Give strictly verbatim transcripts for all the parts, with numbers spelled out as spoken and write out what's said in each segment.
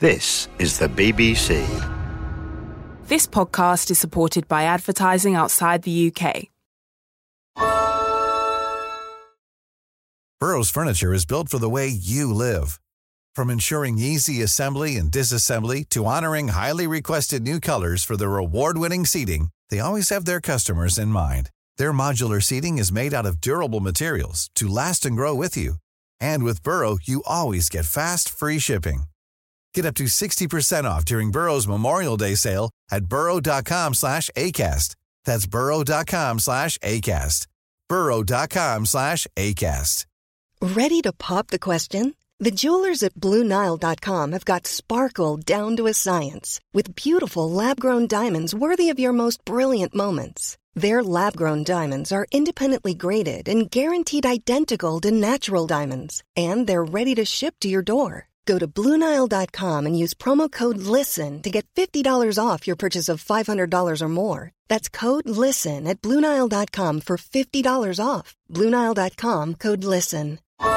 This is the B B C. This podcast is supported by advertising outside the U K. Burrow's furniture is built for the way you live. From ensuring easy assembly and disassembly to honoring highly requested new colors for their award-winning seating, they always have their customers in mind. Their modular seating is made out of durable materials to last and grow with you. And with Burrow, you always get fast, free shipping. Get up to sixty percent off during Burrow's Memorial Day sale at burrow.com slash ACAST. That's burrow.com slash ACAST. burrow.com slash ACAST. Ready to pop the question? The jewelers at Blue Nile dot com have got sparkle down to a science with beautiful lab-grown diamonds worthy of your most brilliant moments. Their lab-grown diamonds are independently graded and guaranteed identical to natural diamonds, and they're ready to ship to your door. Go to Blue Nile dot com and use promo code LISTEN to get fifty dollars off your purchase of five hundred dollars or more. That's code LISTEN at Blue Nile dot com for fifty dollars off. Blue Nile dot com, code LISTEN.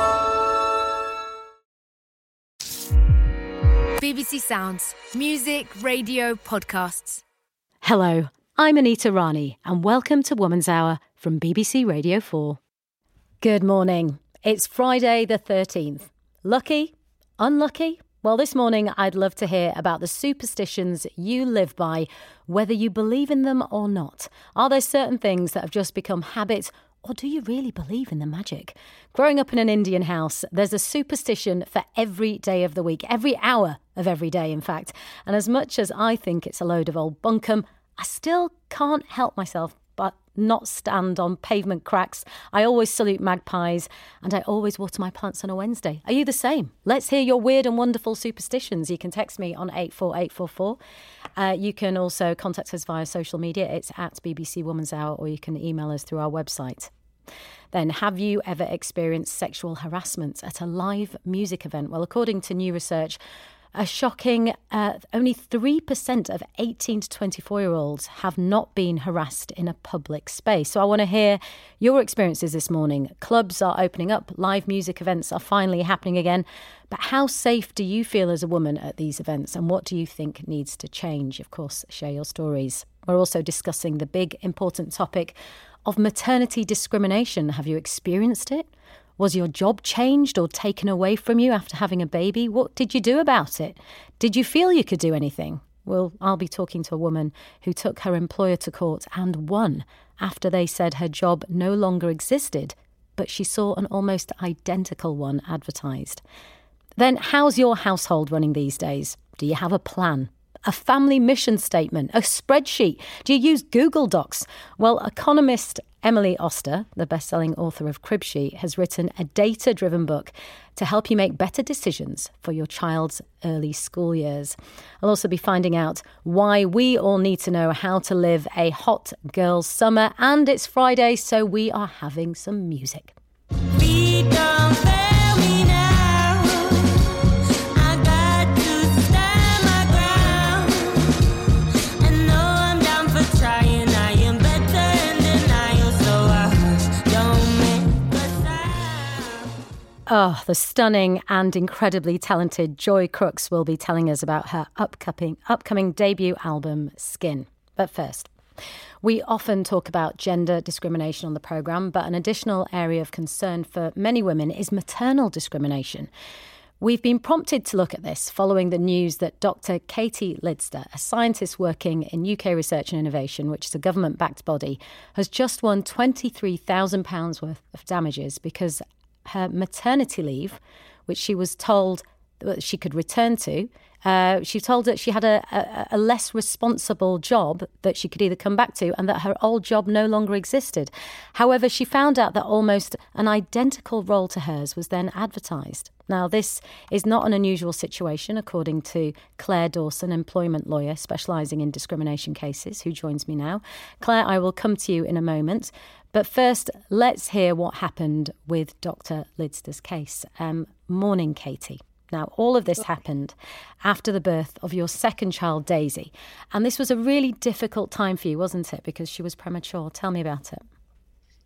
B B C Sounds. Music, radio, podcasts. Hello, I'm Anita Rani, and welcome to Woman's Hour from B B C Radio four. Good morning. It's Friday the thirteenth. Lucky? Unlucky? Well, this morning I'd love to hear about the superstitions you live by, whether you believe in them or not. Are there certain things that have just become habit, or do you really believe in the magic? Growing up in an Indian house, there's a superstition for every day of the week, every hour of every day, in fact. And as much as I think it's a load of old bunkum, I still can't help myself but not stand on pavement cracks. I always salute magpies, and I always water my plants on a Wednesday. Are you the same? Let's hear your weird and wonderful superstitions. You can text me on eight four eight four four. Uh, you can also contact us via social media. It's at B B C Woman's Hour, or you can email us through our website. Then, have you ever experienced sexual harassment at a live music event? Well, according to new research, a shocking uh, only three percent of eighteen to twenty-four-year-olds have not been harassed in a public space. So I want to hear your experiences this morning. Clubs are opening up, live music events are finally happening again. But how safe do you feel as a woman at these events, and what do you think needs to change? Of course, share your stories. We're also discussing the big, important topic of maternity discrimination. Have you experienced it? Was your job changed or taken away from you after having a baby? What did you do about it? Did you feel you could do anything? Well, I'll be talking to a woman who took her employer to court and won after they said her job no longer existed, but she saw an almost identical one advertised. Then, how's your household running these days? Do you have a plan? A family mission statement, a spreadsheet? Do you use Google Docs? Well, economist Emily Oster, the best-selling author of Cribsheet, has written a data-driven book to help you make better decisions for your child's early school years. I'll also be finding out why we all need to know how to live a hot girl's summer, and it's Friday, so we are having some music. We don't fail me now. Oh, the stunning and incredibly talented Joy Crooks will be telling us about her upcoming, upcoming debut album, Skin. But first, we often talk about gender discrimination on the programme, but an additional area of concern for many women is maternal discrimination. We've been prompted to look at this following the news that Doctor Katie Lidster, a scientist working in U K Research and Innovation, which is a government-backed body, has just won twenty-three thousand pounds worth of damages because her maternity leave, which she was told that she could return to, uh, she told that she had a, a, a less responsible job that she could either come back to, and that her old job no longer existed. However, she found out that almost an identical role to hers was then advertised. Now, this is not an unusual situation, according to Claire Dawson, employment lawyer specialising in discrimination cases, who joins me now. Claire, I will come to you in a moment. But first, let's hear what happened with Doctor Lidster's case. Um, morning, Katie. Now, all of this happened after the birth of your second child, Daisy. And this was a really difficult time for you, wasn't it? Because she was premature. Tell me about it.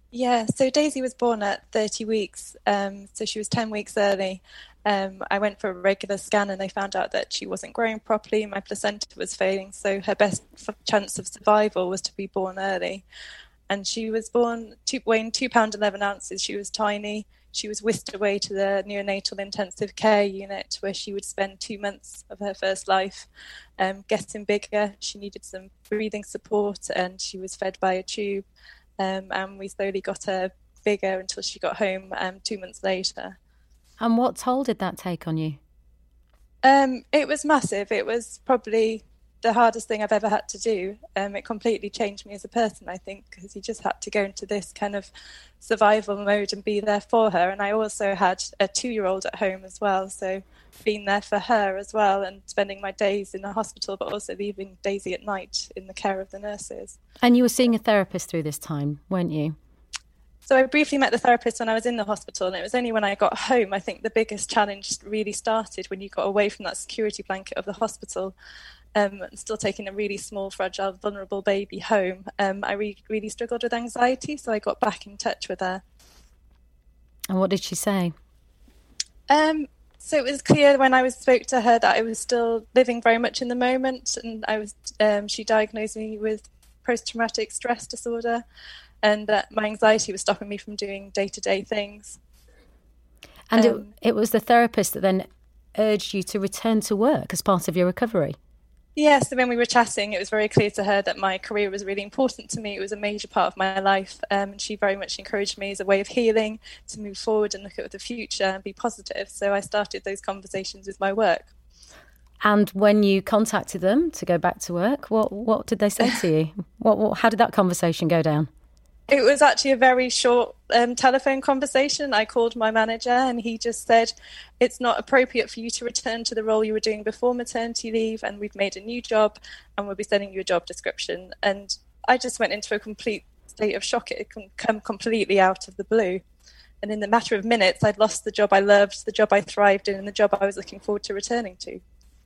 Yeah, so Daisy was born at thirty weeks, um, so she was ten weeks early. Um, I went for a regular scan and they found out that she wasn't growing properly, my placenta was failing, so her best f- chance of survival was to be born early. And she was born two, weighing two pounds eleven ounces. She was tiny. She was whisked away to the neonatal intensive care unit where she would spend two months of her first life um, getting bigger. She needed some breathing support and she was fed by a tube. Um, and we slowly got her bigger until she got home um, two months later. And what toll did that take on you? Um, it was massive. It was probably the hardest thing I've ever had to do. Um, it completely changed me as a person, I think, because you just had to go into this kind of survival mode and be there for her. And I also had a two-year-old at home as well, so being there for her as well and spending my days in the hospital, but also leaving Daisy at night in the care of the nurses. And you were seeing a therapist through this time, weren't you? So I briefly met the therapist when I was in the hospital, and it was only when I got home, I think the biggest challenge really started when you got away from that security blanket of the hospital. Um, and still taking a really small, fragile, vulnerable baby home, um, I re- really struggled with anxiety, so I got back in touch with her. And what did she say? Um, so it was clear when I was spoke to her that I was still living very much in the moment, and I was. Um, she diagnosed me with post-traumatic stress disorder, and that my anxiety was stopping me from doing day-to-day things. And um, it, it was the therapist that then urged you to return to work as part of your recovery? Yes, so when we were chatting, it was very clear to her that my career was really important to me. It was a major part of my life. Um, and she very much encouraged me as a way of healing to move forward and look at the future and be positive. So I started those conversations with my work. And when you contacted them to go back to work, what what did they say to you? What, what how did that conversation go down? It was actually a very short um, telephone conversation. I called my manager and he just said, it's not appropriate for you to return to the role you were doing before maternity leave, and we've made a new job and we'll be sending you a job description. And I just went into a complete state of shock. It had come completely out of the blue. And in the matter of minutes, I'd lost the job I loved, the job I thrived in, and the job I was looking forward to returning to.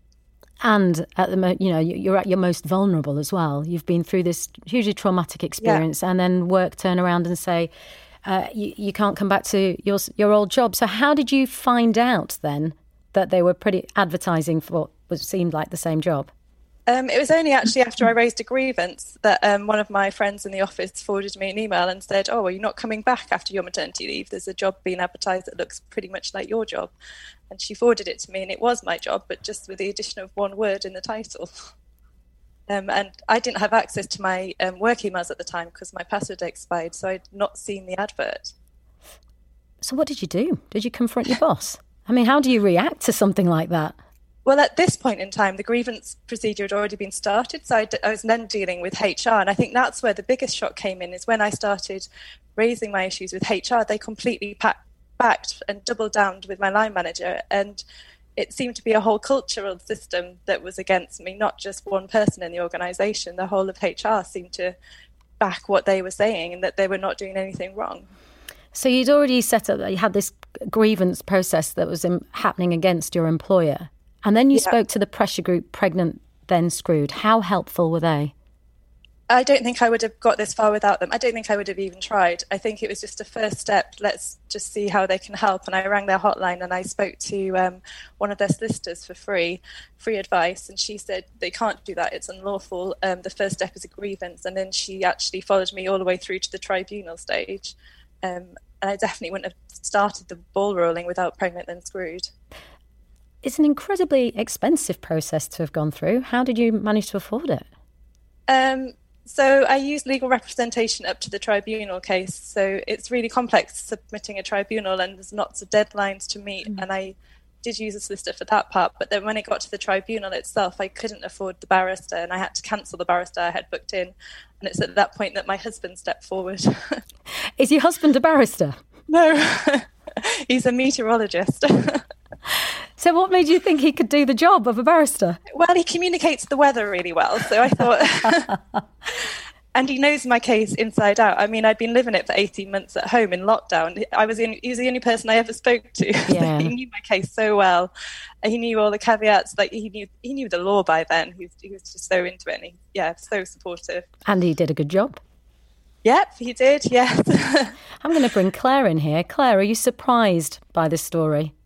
And at the mo- you know, you're at your most vulnerable as well. You've been through this hugely traumatic experience, yeah. And then work turn around and say uh, you, you can't come back to your your old job. So how did you find out then that they were pretty advertising for what seemed like the same job? Um, it was only actually after I raised a grievance that um, one of my friends in the office forwarded me an email and said, oh, well, you're not coming back after your maternity leave. There's a job being advertised that looks pretty much like your job. And she forwarded it to me, and it was my job, but just with the addition of one word in the title. Um, and I didn't have access to my um, work emails at the time because my password expired, so I'd not seen the advert. So what did you do? Did you confront your boss? I mean, how do you react to something like that? Well, at this point in time, the grievance procedure had already been started, so I, d- I was then dealing with H R, and I think that's where the biggest shock came in, is when I started raising my issues with H R, they completely packed, backed and doubled down with my line manager, and it seemed to be a whole cultural system that was against me, not just one person in the organisation. The whole of H R seemed to back what they were saying and that they were not doing anything wrong. So you'd already set up, you had this grievance process that was in, happening against your employer. And then you yeah. spoke to the pressure group Pregnant Then Screwed. How helpful were they? I don't think I would have got this far without them. I don't think I would have even tried. I think it was just a first step. Let's just see how they can help. And I rang their hotline and I spoke to um, one of their solicitors for free, free advice. And she said, they can't do that. It's unlawful. Um, the first step is a grievance. And then she actually followed me all the way through to the tribunal stage. Um, and I definitely wouldn't have started the ball rolling without Pregnant Then Screwed. It's an incredibly expensive process to have gone through. How did you manage to afford it? Um, so I used legal representation up to the tribunal case. So it's really complex submitting a tribunal, and there's lots of deadlines to meet. Mm. And I did use a solicitor for that part. But then when it got to the tribunal itself, I couldn't afford the barrister, and I had to cancel the barrister I had booked in. And it's at that point that my husband stepped forward. Is your husband a barrister? No, he's a meteorologist. So what made you think he could do the job of a barrister? Well, he communicates the weather really well. So I thought, and he knows my case inside out. I mean, I'd been living it for eighteen months at home in lockdown. I was in, he was the only person I ever spoke to. Yeah. He knew my case so well. He knew all the caveats. Like he knew, he knew the law by then. He was, he was just so into it. And he, yeah, so supportive. And he did a good job. Yep, he did, yes. I'm going to bring Claire in here. Claire, are you surprised by this story?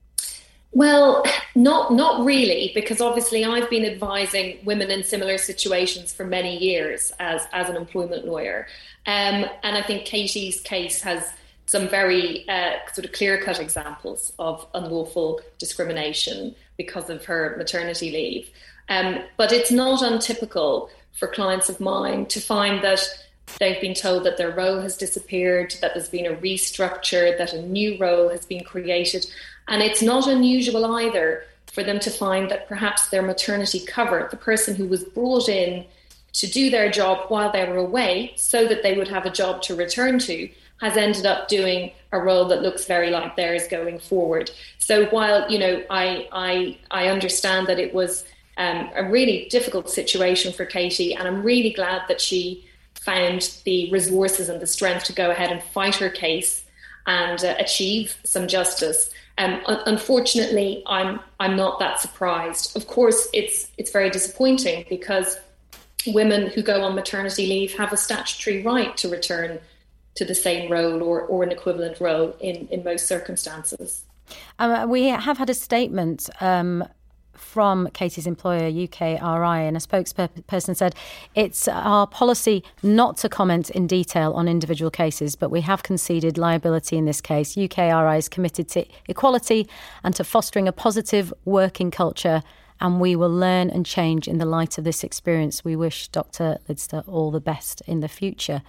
Well, not not really, because obviously I've been advising women in similar situations for many years as, as an employment lawyer. Um, and I think Katie's case has some very uh, sort of clear-cut examples of unlawful discrimination because of her maternity leave. Um, but it's not untypical for clients of mine to find that they've been told that their role has disappeared, that there's been a restructure, that a new role has been created. And it's not unusual either for them to find that perhaps their maternity cover, the person who was brought in to do their job while they were away so that they would have a job to return to, has ended up doing a role that looks very like theirs going forward. So while, you know, I I, I understand that it was um, a really difficult situation for Katie, and I'm really glad that she found the resources and the strength to go ahead and fight her case and uh, achieve some justice. Um, un- unfortunately, I'm I'm not that surprised. Of course, it's it's very disappointing because women who go on maternity leave have a statutory right to return to the same role or, or an equivalent role in, in most circumstances. Um, we have had a statement um, from Katie's employer, U K R I, and a spokesperson said it's our policy not to comment in detail on individual cases, but we have conceded liability in this case. U K R I is committed to equality and to fostering a positive working culture, and we will learn and change in the light of this experience. We wish Doctor Lidster all the best in the future.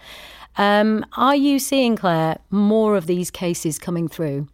Um, are you seeing, Claire, more of these cases coming through?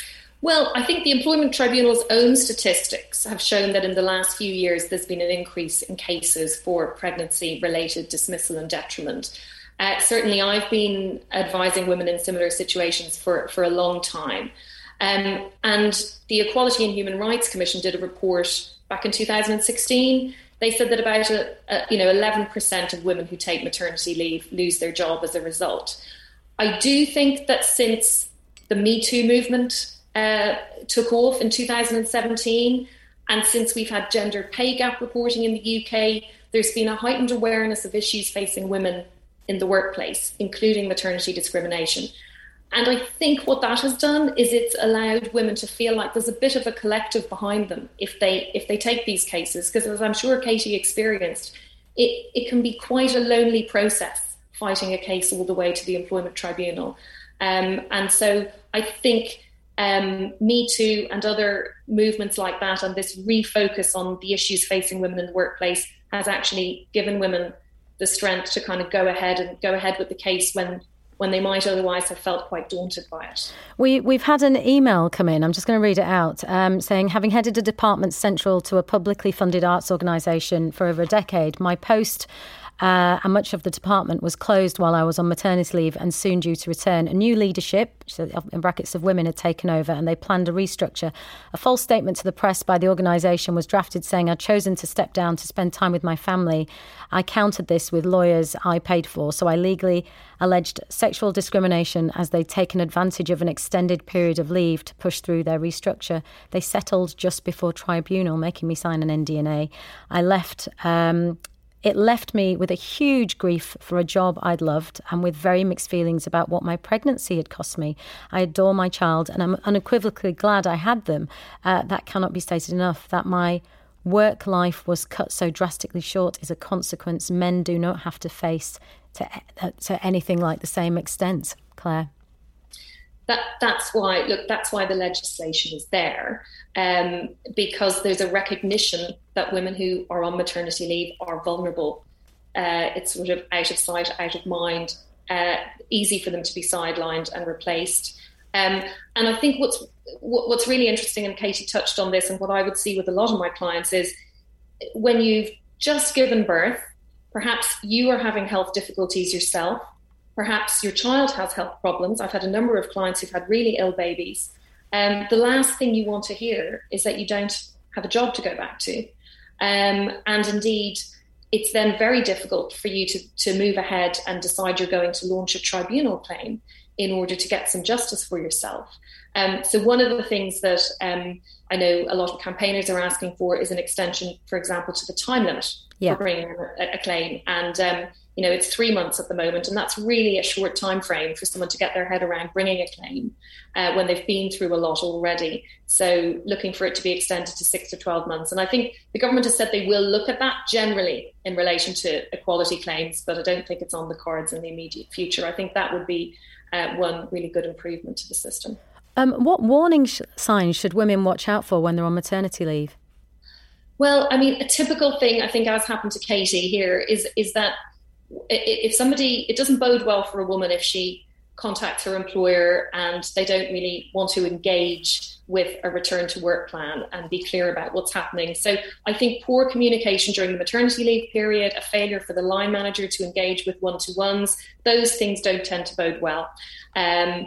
Well, I think the Employment Tribunal's own statistics have shown that in the last few years there's been an increase in cases for pregnancy-related dismissal and detriment. Uh, certainly, I've been advising women in similar situations for, for a long time. Um, and the Equality and Human Rights Commission did a report back in two thousand sixteen. They said that about a, a, you know eleven percent of women who take maternity leave lose their job as a result. I do think that since the Me Too movement uh, took off in two thousand seventeen, and since we've had gender pay gap reporting in the U K, there's been a heightened awareness of issues facing women in the workplace, including maternity discrimination. And I think what that has done is it's allowed women to feel like there's a bit of a collective behind them if they if they take these cases, because as I'm sure Katie experienced, it, it can be quite a lonely process fighting a case all the way to the Employment Tribunal. Um, and so I think um, Me Too and other movements like that and this refocus on the issues facing women in the workplace has actually given women the strength to kind of go ahead and go ahead with the case when when they might otherwise have felt quite daunted by it. We, we've had an email come in, I'm just going to read it out, um, saying, having headed a department central to a publicly funded arts organisation for over a decade, my post uh, and much of the department was closed while I was on maternity leave and soon due to return. A new leadership, in brackets of women, had taken over and they planned a restructure. A false statement to the press by the organisation was drafted saying I'd chosen to step down to spend time with my family. I countered this with lawyers I paid for, so I legally alleged sexual discrimination as they'd taken advantage of an extended period of leave to push through their restructure. They settled just before tribunal, making me sign an N D N A. I left... Um, It left me with a huge grief for a job I'd loved and with very mixed feelings about what my pregnancy had cost me. I adore my child and I'm unequivocally glad I had them. Uh, that cannot be stated enough. That my work life was cut so drastically short is a consequence men do not have to face to, uh, to anything like the same extent. Claire? That, that's why, look, that's why the legislation is there, um, because there's a recognition that women who are on maternity leave are vulnerable. Uh, it's sort of out of sight, out of mind, uh, easy for them to be sidelined and replaced. Um, and I think what's what, what's really interesting, and Katie touched on this, and what I would see with a lot of my clients is when you've just given birth, perhaps you are having health difficulties yourself. Perhaps your child has health problems. I've had a number of clients who've had really ill babies. Um, the last thing you want to hear is that you don't have a job to go back to. Um, and indeed, it's then very difficult for you to, to move ahead and decide you're going to launch a tribunal claim in order to get some justice for yourself. Um, so one of the things that um, I know a lot of campaigners are asking for is an extension, for example, to the time limit yeah. for bringing a, a claim. And, um, you know, it's three months at the moment, and that's really a short time frame for someone to get their head around bringing a claim uh, when they've been through a lot already. So looking for it to be extended to six to twelve months. And I think the government has said they will look at that generally in relation to equality claims, but I don't think it's on the cards in the immediate future. I think that would be uh, one really good improvement to the system. Um, what warning sh- signs should women watch out for when they're on maternity leave? Well, I mean, a typical thing, I think, as happened to Katie here, is is that if somebody, it doesn't bode well for a woman if she contacts her employer and they don't really want to engage with a return to work plan and be clear about what's happening. So I think poor communication during the maternity leave period, a failure for the line manager to engage with one-to-ones, those things don't tend to bode well. Um,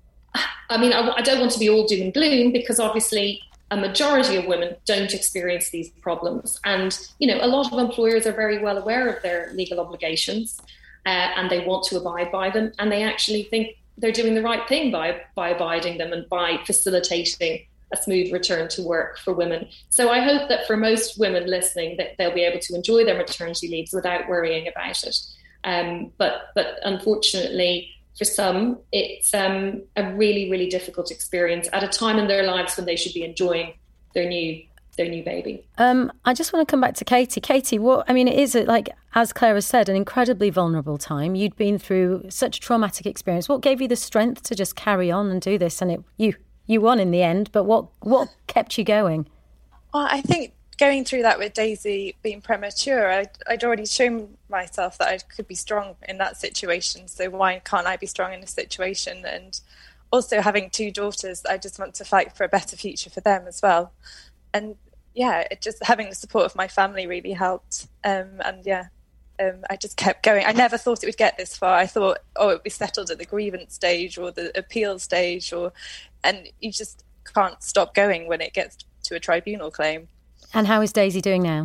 I mean, I, I don't want to be all doom and gloom, because obviously a majority of women don't experience these problems. And, you know, a lot of employers are very well aware of their legal obligations uh, and they want to abide by them. And they actually think they're doing the right thing by, by abiding them and by facilitating a smooth return to work for women. So I hope that for most women listening, that they'll be able to enjoy their maternity leaves without worrying about it. Um, but, but unfortunately, for some, it's um, a really, really difficult experience at a time in their lives when they should be enjoying their new their new baby. Um, I just want to come back to Katie. Katie, what I mean, it is, like, as Claire has said, an incredibly vulnerable time. You'd been through such a traumatic experience. What gave you the strength to just carry on and do this? And it you you won in the end, but what what kept you going? Well, I think going through that with Daisy being premature, I'd, I'd already shown myself that I could be strong in that situation. So why can't I be strong in this situation? And also having two daughters, I just want to fight for a better future for them as well. And yeah, it just having the support of my family really helped. Um, and yeah, um, I just kept going. I never thought it would get this far. I thought, oh, it would be settled at the grievance stage or the appeal stage, or and you just can't stop going when it gets to a tribunal claim. And how is Daisy doing now?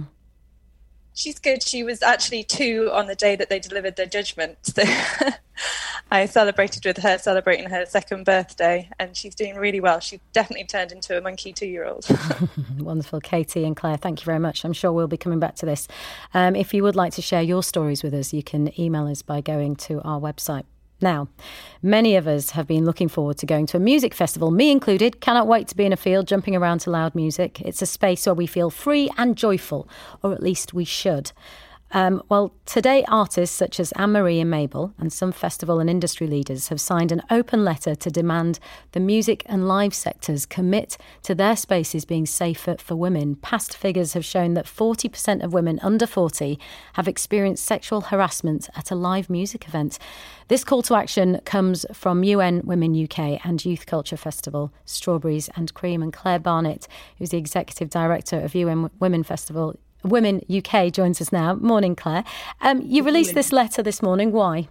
She's good. She was actually two on the day that they delivered their judgment. So I celebrated with her, celebrating her second birthday, and she's doing really well. She definitely turned into a monkey two-year-old. Wonderful. Katie and Claire, thank you very much. I'm sure we'll be coming back to this. Um, if you would like to share your stories with us, you can email us by going to our website. Now, many of us have been looking forward to going to a music festival, me included. Cannot wait to be in a field jumping around to loud music. It's a space where we feel free and joyful, or at least we should. Um, well, today artists such as Anne-Marie and Mabel and some festival and industry leaders have signed an open letter to demand the music and live sectors commit to their spaces being safer for women. Past figures have shown that forty percent of women under forty have experienced sexual harassment at a live music event. This call to action comes from U N Women U K and Youth Culture Festival, Strawberries and Cream. And Claire Barnett, who's the Executive Director of U N Women Festival, Women U K, joins us now. Morning, Claire. Um, you released this letter this morning. Why?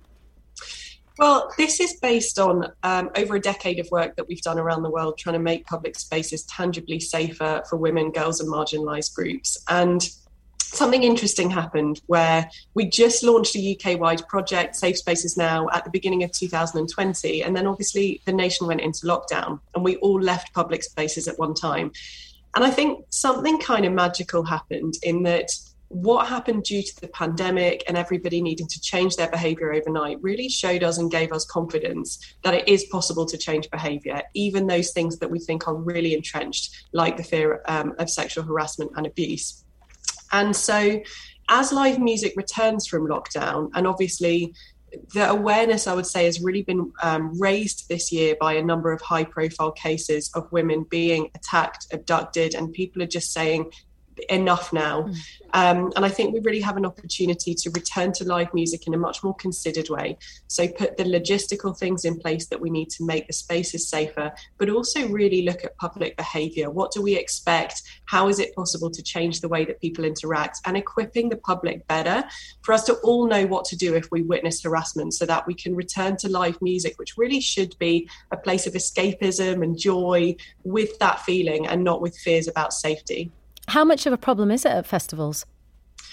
Well, this is based on um, over a decade of work that we've done around the world trying to make public spaces tangibly safer for women, girls and marginalised groups. And something interesting happened where we just launched a U K-wide project, Safe Spaces Now, at the beginning of two thousand twenty. And then obviously the nation went into lockdown and we all left public spaces at one time. And I think something kind of magical happened in that what happened due to the pandemic and everybody needing to change their behaviour overnight really showed us and gave us confidence that it is possible to change behaviour, even those things that we think are really entrenched, like the fear um, of sexual harassment and abuse. And so as live music returns from lockdown, and obviously the awareness, I would say, has really been um, raised this year by a number of high-profile cases of women being attacked, abducted, and people are just saying, enough now. Mm. Um, and I think we really have an opportunity to return to live music in a much more considered way. So put the logistical things in place that we need to make the spaces safer, but also really look at public behaviour. What do we expect? How is it possible to change the way that people interact? And equipping the public better for us to all know what to do if we witness harassment, so that we can return to live music, which really should be a place of escapism and joy with that feeling and not with fears about safety. How much of a problem is it at festivals?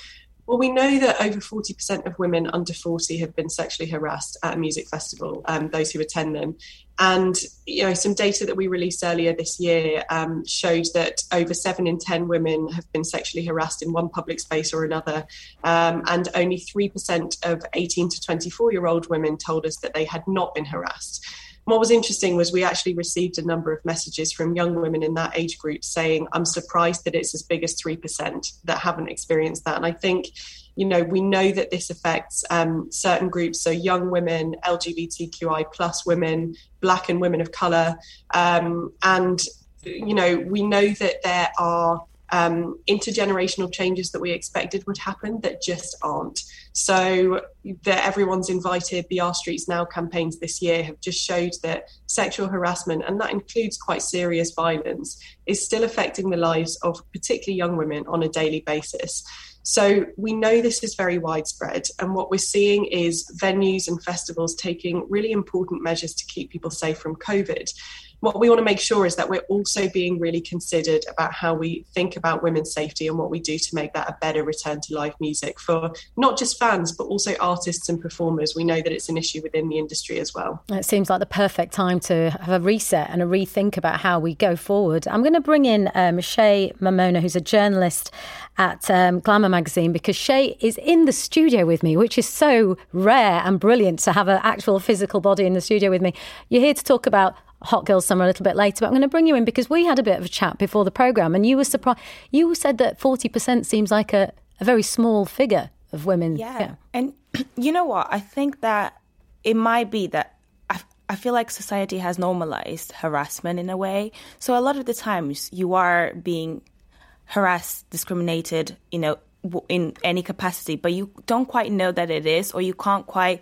Well, we know that over forty percent of women under forty have been sexually harassed at a music festival, um, those who attend them. And, you know, some data that we released earlier this year um, showed that over seven in ten women have been sexually harassed in one public space or another. Um, and only three percent of eighteen to twenty-four-year-old women told us that they had not been harassed. What was interesting was we actually received a number of messages from young women in that age group saying, I'm surprised that it's as big as three percent that haven't experienced that. And I think, you know, we know that this affects um, certain groups, so young women, L G B T Q I plus women, Black and women of colour. Um, and, you know, we know that there are um, intergenerational changes that we expected would happen that just aren't. So that everyone's invited, the Our Streets Now campaigns this year have just showed that sexual harassment, and that includes quite serious violence, is still affecting the lives of particularly young women on a daily basis. So we know this is very widespread, and what we're seeing is venues and festivals taking really important measures to keep people safe from COVID. What we want to make sure is that we're also being really considered about how we think about women's safety and what we do to make that a better return to live music for not just fans, but also artists and performers. We know that it's an issue within the industry as well. It seems like the perfect time to have a reset and a rethink about how we go forward. I'm going to bring in um, Shay Mamona, who's a journalist at um, Glamour magazine, because Shay is in the studio with me, which is so rare and brilliant to have an actual physical body in the studio with me. You're here to talk about Hot Girls Summer a little bit later, but I'm going to bring you in because we had a bit of a chat before the programme, and you were surprised. You said that forty percent seems like a, a very small figure of women. Yeah. yeah. And you know what? I think that it might be that I, I feel like society has normalized harassment in a way. So a lot of the times you are being harassed, discriminated, you know, in any capacity, but you don't quite know that it is, or you can't quite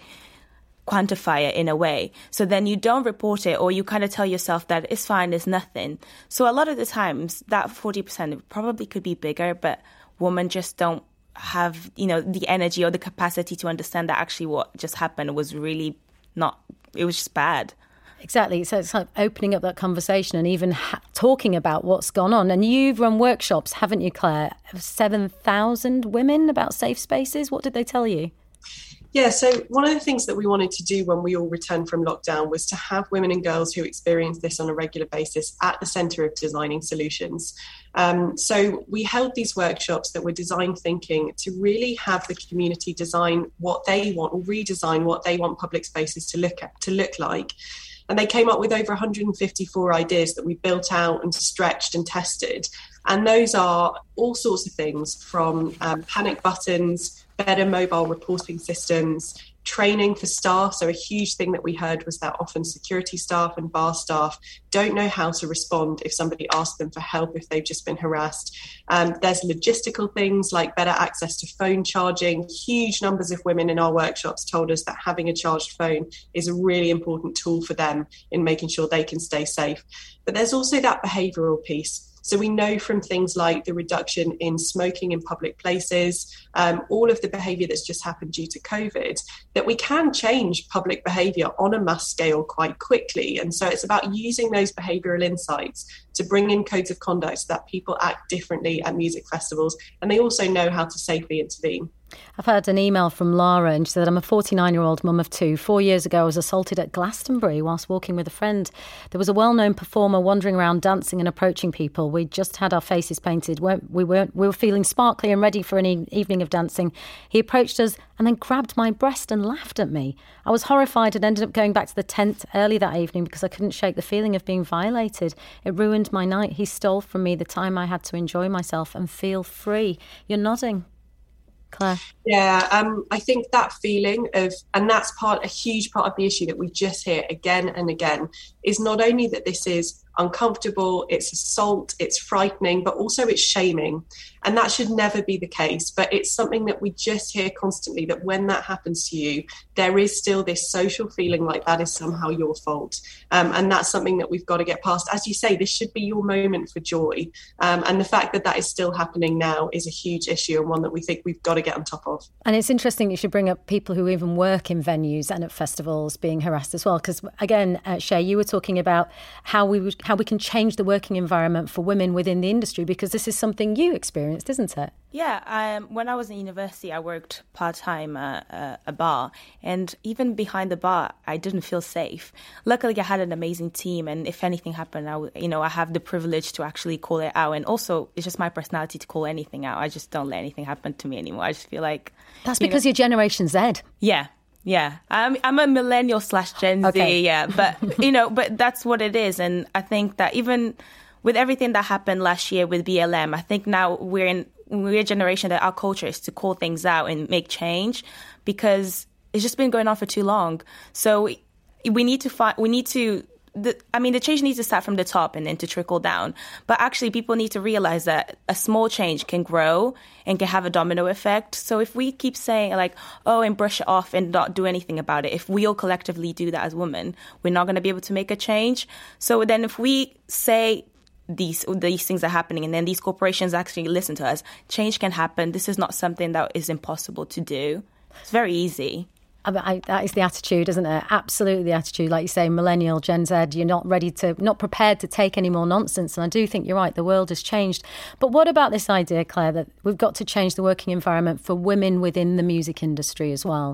quantify it in a way. So then you don't report it, or you kind of tell yourself that it's fine, it's nothing. So a lot of the times that forty percent probably could be bigger, but women just don't have, you know, the energy or the capacity to understand that actually what just happened was really not, it was just bad. Exactly. So it's like opening up that conversation and even ha- talking about what's gone on. And you've run workshops, haven't you, Claire? seven thousand women about safe spaces. What did they tell you? Yeah, so one of the things that we wanted to do when we all returned from lockdown was to have women and girls who experience this on a regular basis at the centre of designing solutions. Um, so we held these workshops that were design thinking to really have the community design what they want, or redesign what they want public spaces to look at, to look like. And they came up with over one hundred fifty-four ideas that we built out and stretched and tested. And those are all sorts of things from um, panic buttons, better mobile reporting systems, training for staff. So a huge thing that we heard was that often security staff and bar staff don't know how to respond if somebody asks them for help if they've just been harassed. Um, there's logistical things like better access to phone charging. Huge numbers of women in our workshops told us that having a charged phone is a really important tool for them in making sure they can stay safe. But there's also that behavioural piece. So we know from things like the reduction in smoking in public places, um, all of the behaviour that's just happened due to COVID, that we can change public behaviour on a mass scale quite quickly. And so it's about using those behavioural insights to bring in codes of conduct so that people act differently at music festivals, and they also know how to safely intervene. I've had an email from Lara, and she said, I'm a forty-nine-year-old mum of two. Four years ago, I was assaulted at Glastonbury whilst walking with a friend. There was a well-known performer wandering around dancing and approaching people. We'd just had our faces painted. We weren't, we were feeling sparkly and ready for an e- evening of dancing. He approached us and then grabbed my breast and laughed at me. I was horrified and ended up going back to the tent early that evening because I couldn't shake the feeling of being violated. It ruined my night. He stole from me the time I had to enjoy myself and feel free. You're nodding, Claire. Yeah, um, I think that feeling of, and that's part, a huge part of the issue that we just hear again and again, is not only that this is uncomfortable, it's assault, it's frightening, but also it's shaming. And that should never be the case. But it's something that we just hear constantly, that when that happens to you, there is still this social feeling like that is somehow your fault. Um, and that's something that we've got to get past. As you say, this should be your moment for joy. Um, and the fact that that is still happening now is a huge issue, and one that we think we've got to get on top of. And it's interesting you should bring up people who even work in venues and at festivals being harassed as well. Because again, uh, Shay, you were talking about how we would how we can change the working environment for women within the industry, because this is something you experienced, isn't it? Yeah, um, when I was in university, I worked part-time at uh, a bar, and even behind the bar, I didn't feel safe. Luckily, I had an amazing team, and if anything happened, I, w- you know, I have the privilege to actually call it out, and also it's just my personality to call anything out. I just don't let anything happen to me anymore. I just feel like... That's because know, you're Generation Z. Yeah. Yeah, I'm I'm a millennial slash Gen Z, okay. yeah, but, you know, but that's what it is. And I think that even with everything that happened last year with B L M, I think now we're in we're a generation that our culture is to call things out and make change, because it's just been going on for too long. So we need to find, we need to, the, I mean, the change needs to start from the top and then to trickle down. But actually, people need to realize that a small change can grow and can have a domino effect. So if we keep saying like, oh, and brush it off and not do anything about it, if we all collectively do that as women, we're not going to be able to make a change. So then if we say these these things are happening and then these corporations actually listen to us, change can happen. This is not something that is impossible to do. It's very easy. I, I, that is the attitude, isn't it? Absolutely the attitude. Like you say, millennial, Gen Z, you're not ready to, not prepared to take any more nonsense. And I do think you're right, the world has changed. But what about this idea, Claire, that we've got to change the working environment for women within the music industry as well?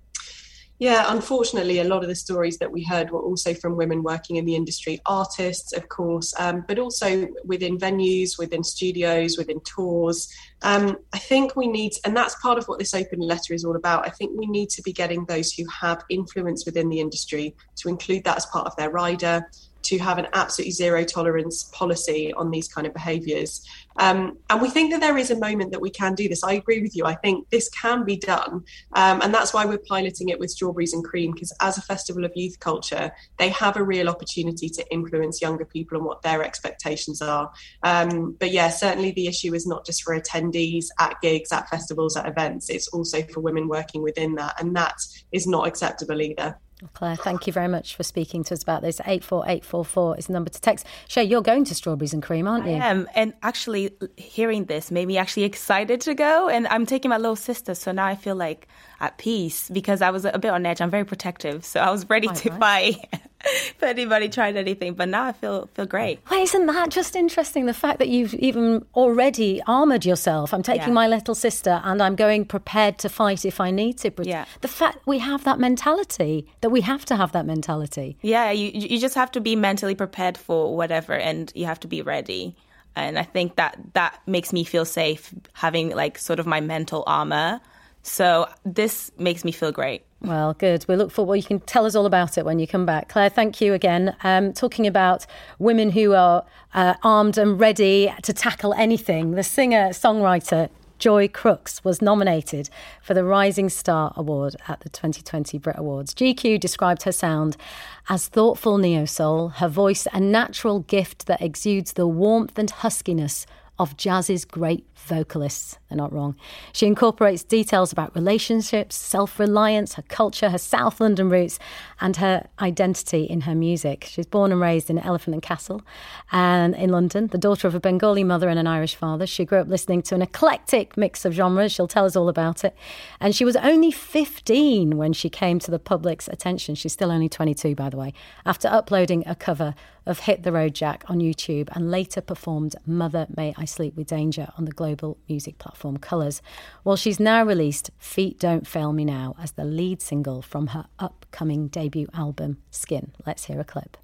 Yeah, unfortunately, a lot of the stories that we heard were also from women working in the industry, artists, of course, um, but also within venues, within studios, within tours. Um, I think we need, and that's part of what this open letter is all about. I think we need to be getting those who have influence within the industry to include that as part of their rider, to have an absolutely zero tolerance policy on these kind of behaviours. Um, and we think that there is a moment that we can do this. I agree with you. I think this can be done. Um, and that's why we're piloting it with Strawberries and Cream, because as a festival of youth culture, they have a real opportunity to influence younger people and what their expectations are. Um, but yeah, certainly the issue is not just for attendees at gigs, at festivals, at events. It's also for women working within that. And that is not acceptable either. Claire, thank you very much for speaking to us about this. eight four eight four four is the number to text. Shay, you're going to Strawberries and Cream, aren't you? I am. And actually, hearing this made me actually excited to go. And I'm taking my little sister, so now I feel like at peace, because I was a bit on edge. I'm very protective, so I was ready Quite to right. fight if anybody tried anything. But now I feel feel great. Well, isn't that just interesting? The fact that you've even already armoured yourself. I'm taking Yeah. my little sister and I'm going prepared to fight if I need to. Yeah. The fact we have that mentality, that we have to have that mentality. Yeah, you you just have to be mentally prepared for whatever, and you have to be ready. And I think that that makes me feel safe, having like sort of my mental armor. So this makes me feel great. Well, good. We look forward. Well, you can tell us all about it when you come back. Claire, thank you again. Um, talking about women who are uh, armed and ready to tackle anything. The singer-songwriter Joy Crooks was nominated for the Rising Star Award at the twenty twenty Brit Awards. G Q described her sound as thoughtful neo-soul, her voice a natural gift that exudes the warmth and huskiness of jazz's great vocalists. They're not wrong. She incorporates details about relationships, self-reliance, her culture, her South London roots, and her identity in her music. She's born and raised in Elephant and Castle and in London, the daughter of a Bengali mother and an Irish father. She grew up listening to an eclectic mix of genres. She'll tell us all about it. And she was only fifteen when she came to the public's attention. She's still only twenty-two, by the way, after uploading a cover of Hit the Road Jack on YouTube and later performed Mother May I Sleep with Danger on the global music platform Colours. Well, she's now released Feet Don't Fail Me Now as the lead single from her upcoming debut album, Skin. Let's hear a clip.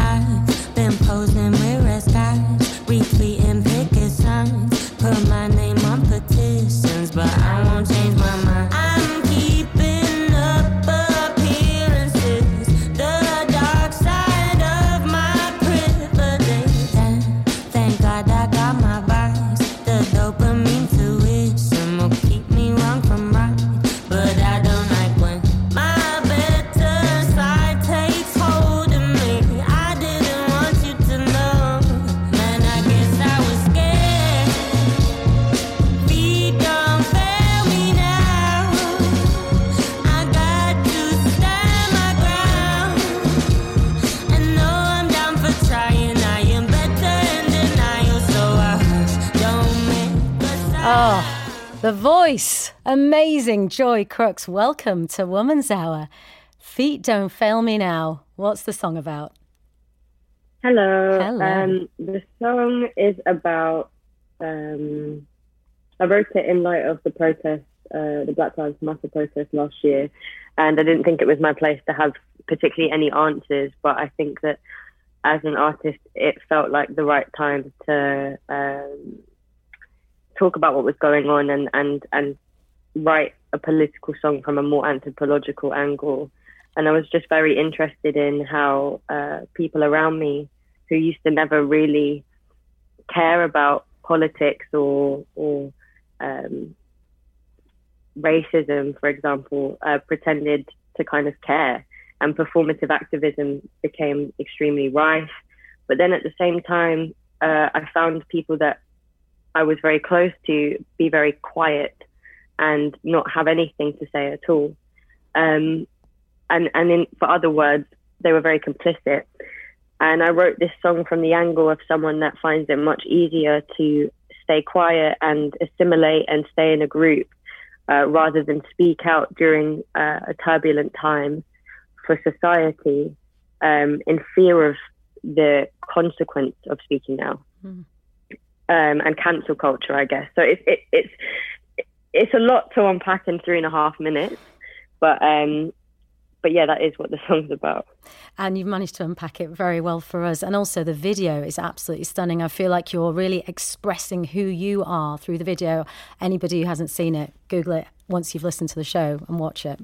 I've been posing with red skies, retweeting picket signs, put my name on petitions, but I won't change my mind. I'm keeping up appearances, the dark side of my privilege. And thank God I got my vice, the dopamine tuition will keep me wrong from right, but I don't like when my better side takes hold of me. I didn't want you to know, man, I guess I was scared. Feet don't fail me now, I got to stand my ground, and know I'm down for trying. I am better in denial, so I hush, don't make a sound. Oh, the voice. Amazing. Joy Crooks. Welcome to Woman's Hour. Feet Don't Fail Me Now. What's the song about? Hello. Hello. Um, the song is about, um, I wrote it in light of the protest, uh, the Black Lives Matter protest last year, and I didn't think it was my place to have particularly any answers, but I think that as an artist, it felt like the right time to um, talk about what was going on and, and, and write a political song from a more anthropological angle. And I was just very interested in how uh, people around me who used to never really care about politics or, or um, racism, for example, uh, pretended to kind of care. And performative activism became extremely rife. But then at the same time, uh, I found people that I was very close to be very quiet and not have anything to say at all. Um, and and in, for other words, they were very complicit. And I wrote this song from the angle of someone that finds it much easier to stay quiet and assimilate and stay in a group uh, rather than speak out during uh, a turbulent time for society, um, in fear of the consequence of speaking out, mm. um, and cancel culture, I guess. So it's it, it's it's a lot to unpack in three and a half minutes, but um, but yeah, that is what the song's about. And you've managed to unpack it very well for us. And also the video is absolutely stunning. I feel like you're really expressing who you are through the video. Anybody who hasn't seen it, Google it once you've listened to the show and watch it.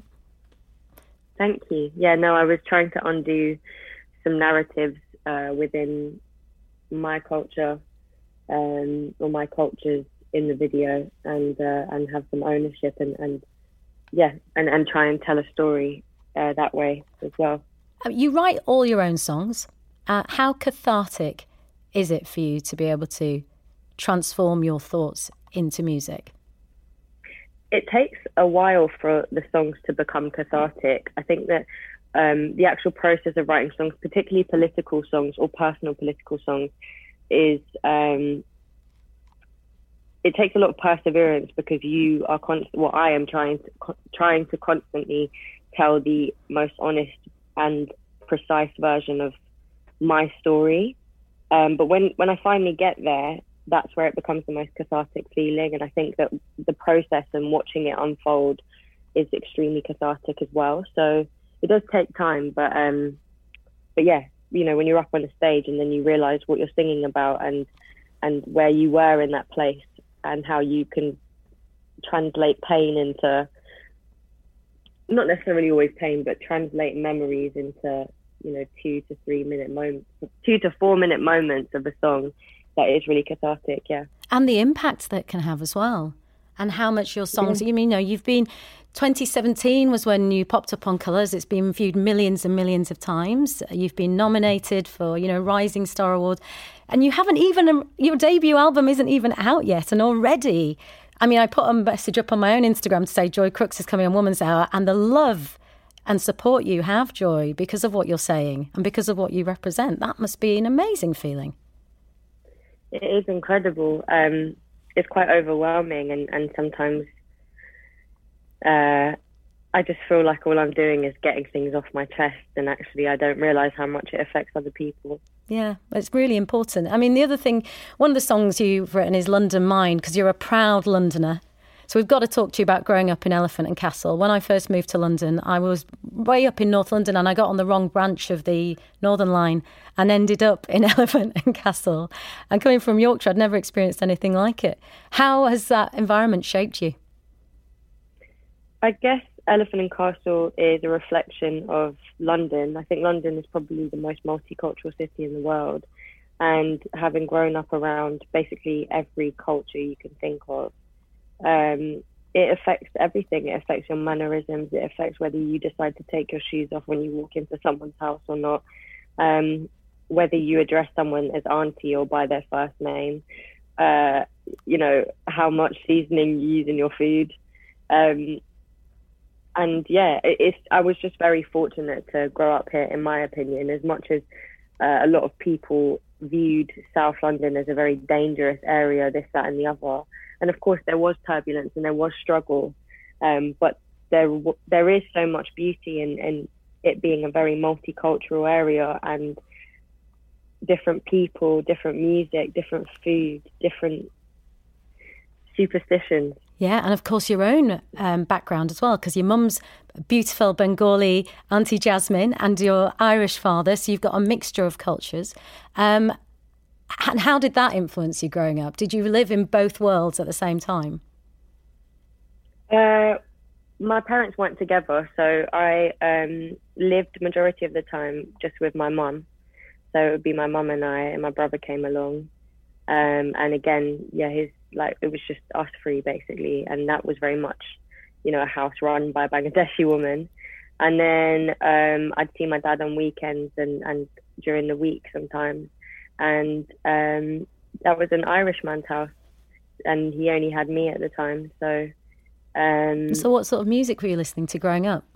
Thank you. Yeah, no, I was trying to undo some narratives uh, within my culture um, or my cultures in the video, and uh, and have some ownership and, and yeah, and, and try and tell a story uh, that way as well. You write all your own songs. Uh, how cathartic is it for you to be able to transform your thoughts into music? It takes a while for the songs to become cathartic. I think that um, the actual process of writing songs, particularly political songs or personal political songs, is um, it takes a lot of perseverance, because you are constant. Well, I am trying to co- trying to constantly tell the most honest and precise version of my story. Um, but when when I finally get there, that's where it becomes the most cathartic feeling. And I think that the process and watching it unfold is extremely cathartic as well. So it does take time, but um, but yeah, you know, when you're up on a stage and then you realise what you're singing about and and where you were in that place and how you can translate pain into, not necessarily always pain, but translate memories into, you know, two to three minute moments, two to four minute moments of a song, that is really cathartic, yeah. And the impact that can have as well. And how much your songs, yeah. you mean, you know, you've been, twenty seventeen was when you popped up on Colours. It's been viewed millions and millions of times. You've been nominated for, you know, Rising Star Award. And you haven't even, your debut album isn't even out yet. And already, I mean, I put a message up on my own Instagram to say Joy Crooks is coming on Woman's Hour, and the love and support you have, Joy, because of what you're saying and because of what you represent. That must be an amazing feeling. It is incredible. Um, it's quite overwhelming, and, and sometimes uh, I just feel like all I'm doing is getting things off my chest, and actually I don't realise how much it affects other people. Yeah, it's really important. I mean, the other thing, one of the songs you've written is London Mind, because you're a proud Londoner. So we've got to talk to you about growing up in Elephant and Castle. When I first moved to London, I was way up in North London, and I got on the wrong branch of the Northern Line and ended up in Elephant and Castle. And coming from Yorkshire, I'd never experienced anything like it. How has that environment shaped you? I guess Elephant and Castle is a reflection of London. I think London is probably the most multicultural city in the world. And having grown up around basically every culture you can think of, Um, it affects everything. It affects your mannerisms. It affects whether you decide to take your shoes off when you walk into someone's house or not. Um, whether you address someone as auntie or by their first name. Uh, you know, how much seasoning you use in your food. Um, and yeah, it, it's. I was just very fortunate to grow up here, in my opinion, as much as uh, a lot of people viewed South London as a very dangerous area, this, that and the other. And of course, there was turbulence and there was struggle, um, but there there is so much beauty in, in it being a very multicultural area. And different people, different music, different food, different superstitions. Yeah, and of course your own um, background as well, because your mum's beautiful Bengali Auntie Jasmine and your Irish father, so you've got a mixture of cultures. Um, and how did that influence you growing up? Did you live in both worlds at the same time? Uh, my parents weren't together, so I um, lived majority of the time just with my mum. So it would be my mum and I, and my brother came along. Um, and again, yeah, his like it was just us three basically, and that was very much, you know, a house run by a Bangladeshi woman. And then um, I'd see my dad on weekends and, and during the week sometimes. And um, that was an Irishman's house, and he only had me at the time. So, um, so what sort of music were you listening to growing up?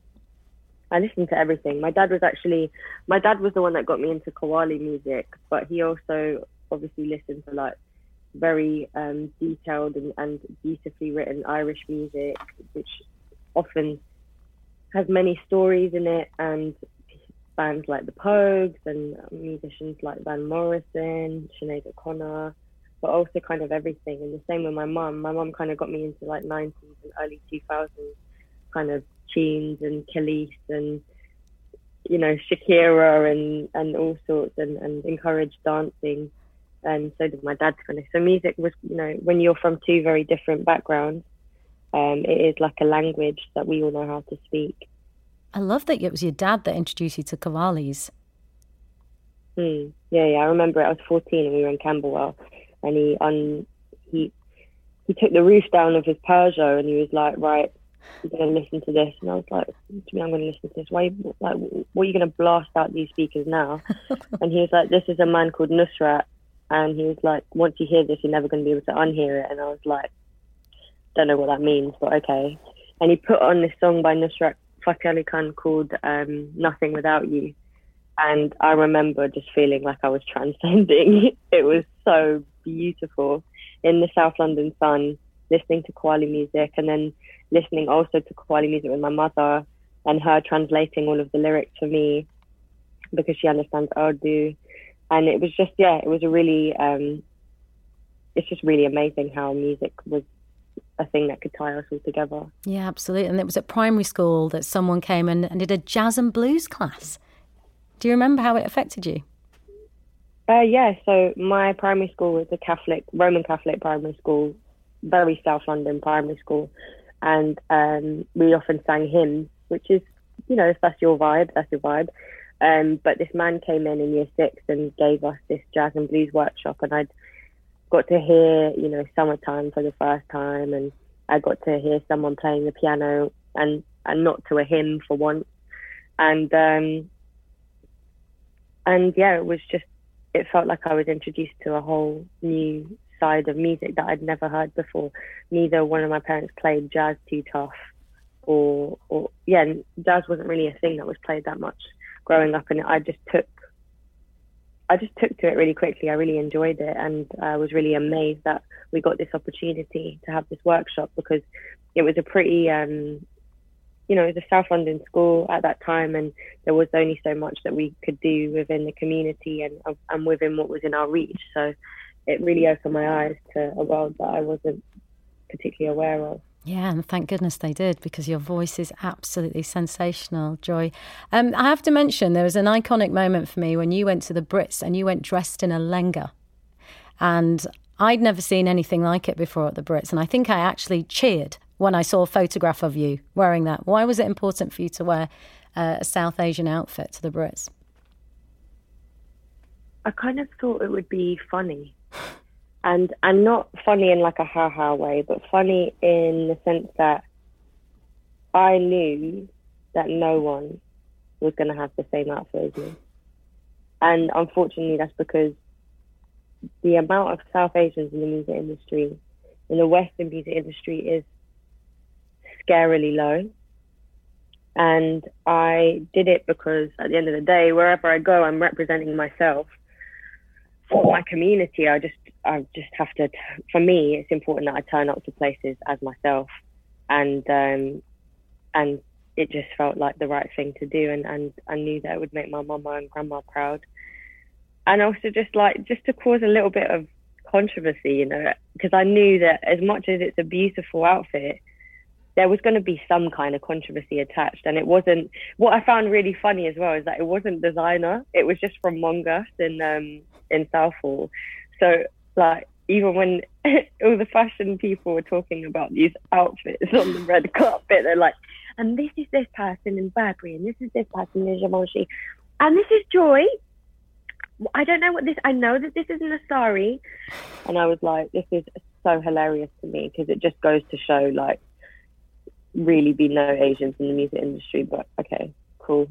I listened to everything. My dad was actually, my dad was the one that got me into Qawwali music, but he also obviously listened to like very um, detailed and, and beautifully written Irish music, which often has many stories in it, and bands like the Pogues and musicians like Van Morrison, Sinead O'Connor, but also kind of everything. And the same with my mum. My mum kind of got me into like nineties and early two thousands kind of tunes and Khalees and, you know, Shakira and, and all sorts, and, and encouraged dancing. And so did my dad kind of. So music was, you know, when you're from two very different backgrounds, um, it is like a language that we all know how to speak. I love that it was your dad that introduced you to Qawwalis. Hmm. Yeah, yeah. I remember it. I was fourteen and we were in Camberwell, and he un he he took the roof down of his Peugeot and he was like, "Right, you're going to listen to this." And I was like, "What do you mean I'm going to listen to this? Why, like, what are you going to blast out these speakers now?" And he was like, "This is a man called Nusrat." And he was like, "Once you hear this, you're never going to be able to unhear it." And I was like, "Don't know what that means, but okay." And he put on this song by Nusrat Fateh Ali Khan called um, Nothing Without You. And I remember just feeling like I was transcending. It was so beautiful in the South London sun, listening to Qawwali music, and then listening also to Qawwali music with my mother, and her translating all of the lyrics for me because she understands Urdu. And it was just, yeah, it was a really, um, it's just really amazing how music was a thing that could tie us all together. Yeah, absolutely. And it was at primary school that someone came and, and did a jazz and blues class. Do you remember how it affected you? Uh, yeah, so my primary school was a Catholic, Roman Catholic primary school, very South London primary school. And um, we often sang hymns, which is, you know, if that's your vibe, that's your vibe. Um, but this man came in in year six and gave us this jazz and blues workshop, and I'd got to hear, you know, Summertime for the first time, and I got to hear someone playing the piano and, and not to a hymn for once. And, um, and yeah, it was just, it felt like I was introduced to a whole new side of music that I'd never heard before. Neither one of my parents played jazz too tough, or, or yeah, jazz wasn't really a thing that was played that much growing up, and I just took I just took to it really quickly. I really enjoyed it, and I was really amazed that we got this opportunity to have this workshop, because it was a pretty um you know, it was a South London school at that time, and there was only so much that we could do within the community and and within what was in our reach. So it really opened my eyes to a world that I wasn't particularly aware of. Yeah, and thank goodness they did, because your voice is absolutely sensational, Joy. Um, I have to mention, there was an iconic moment for me when you went to the Brits and you went dressed in a lenga. And I'd never seen anything like it before at the Brits. And I think I actually cheered when I saw a photograph of you wearing that. Why was it important for you to wear uh, a South Asian outfit to the Brits? I kind of thought it would be funny. And and not funny in like a ha-ha way, but funny in the sense that I knew that no one was going to have the same outfit as me. And unfortunately, that's because the amount of South Asians in the music industry, in the Western music industry, is scarily low. And I did it because at the end of the day, wherever I go, I'm representing myself. For my community, I just I just have to, for me, it's important that I turn up to places as myself. And um, and it just felt like the right thing to do. And, and I knew that it would make my mama and grandma proud. and also just like, just to cause a little bit of controversy, you know, because I knew that as much as it's a beautiful outfit, there was going to be some kind of controversy attached. And it wasn't, what I found really funny as well is that it wasn't designer. It was just from Mongas in, um, in Southall. So like, even when all the fashion people were talking about these outfits on the red carpet, they're like, and this is this person in Burberry, and this is this person in Givenchy, and this is Joy. I don't know what this, I know that this isn't a sari. And I was like, this is so hilarious to me, because it just goes to show, like, really be no Asians in the music industry. But okay, cool.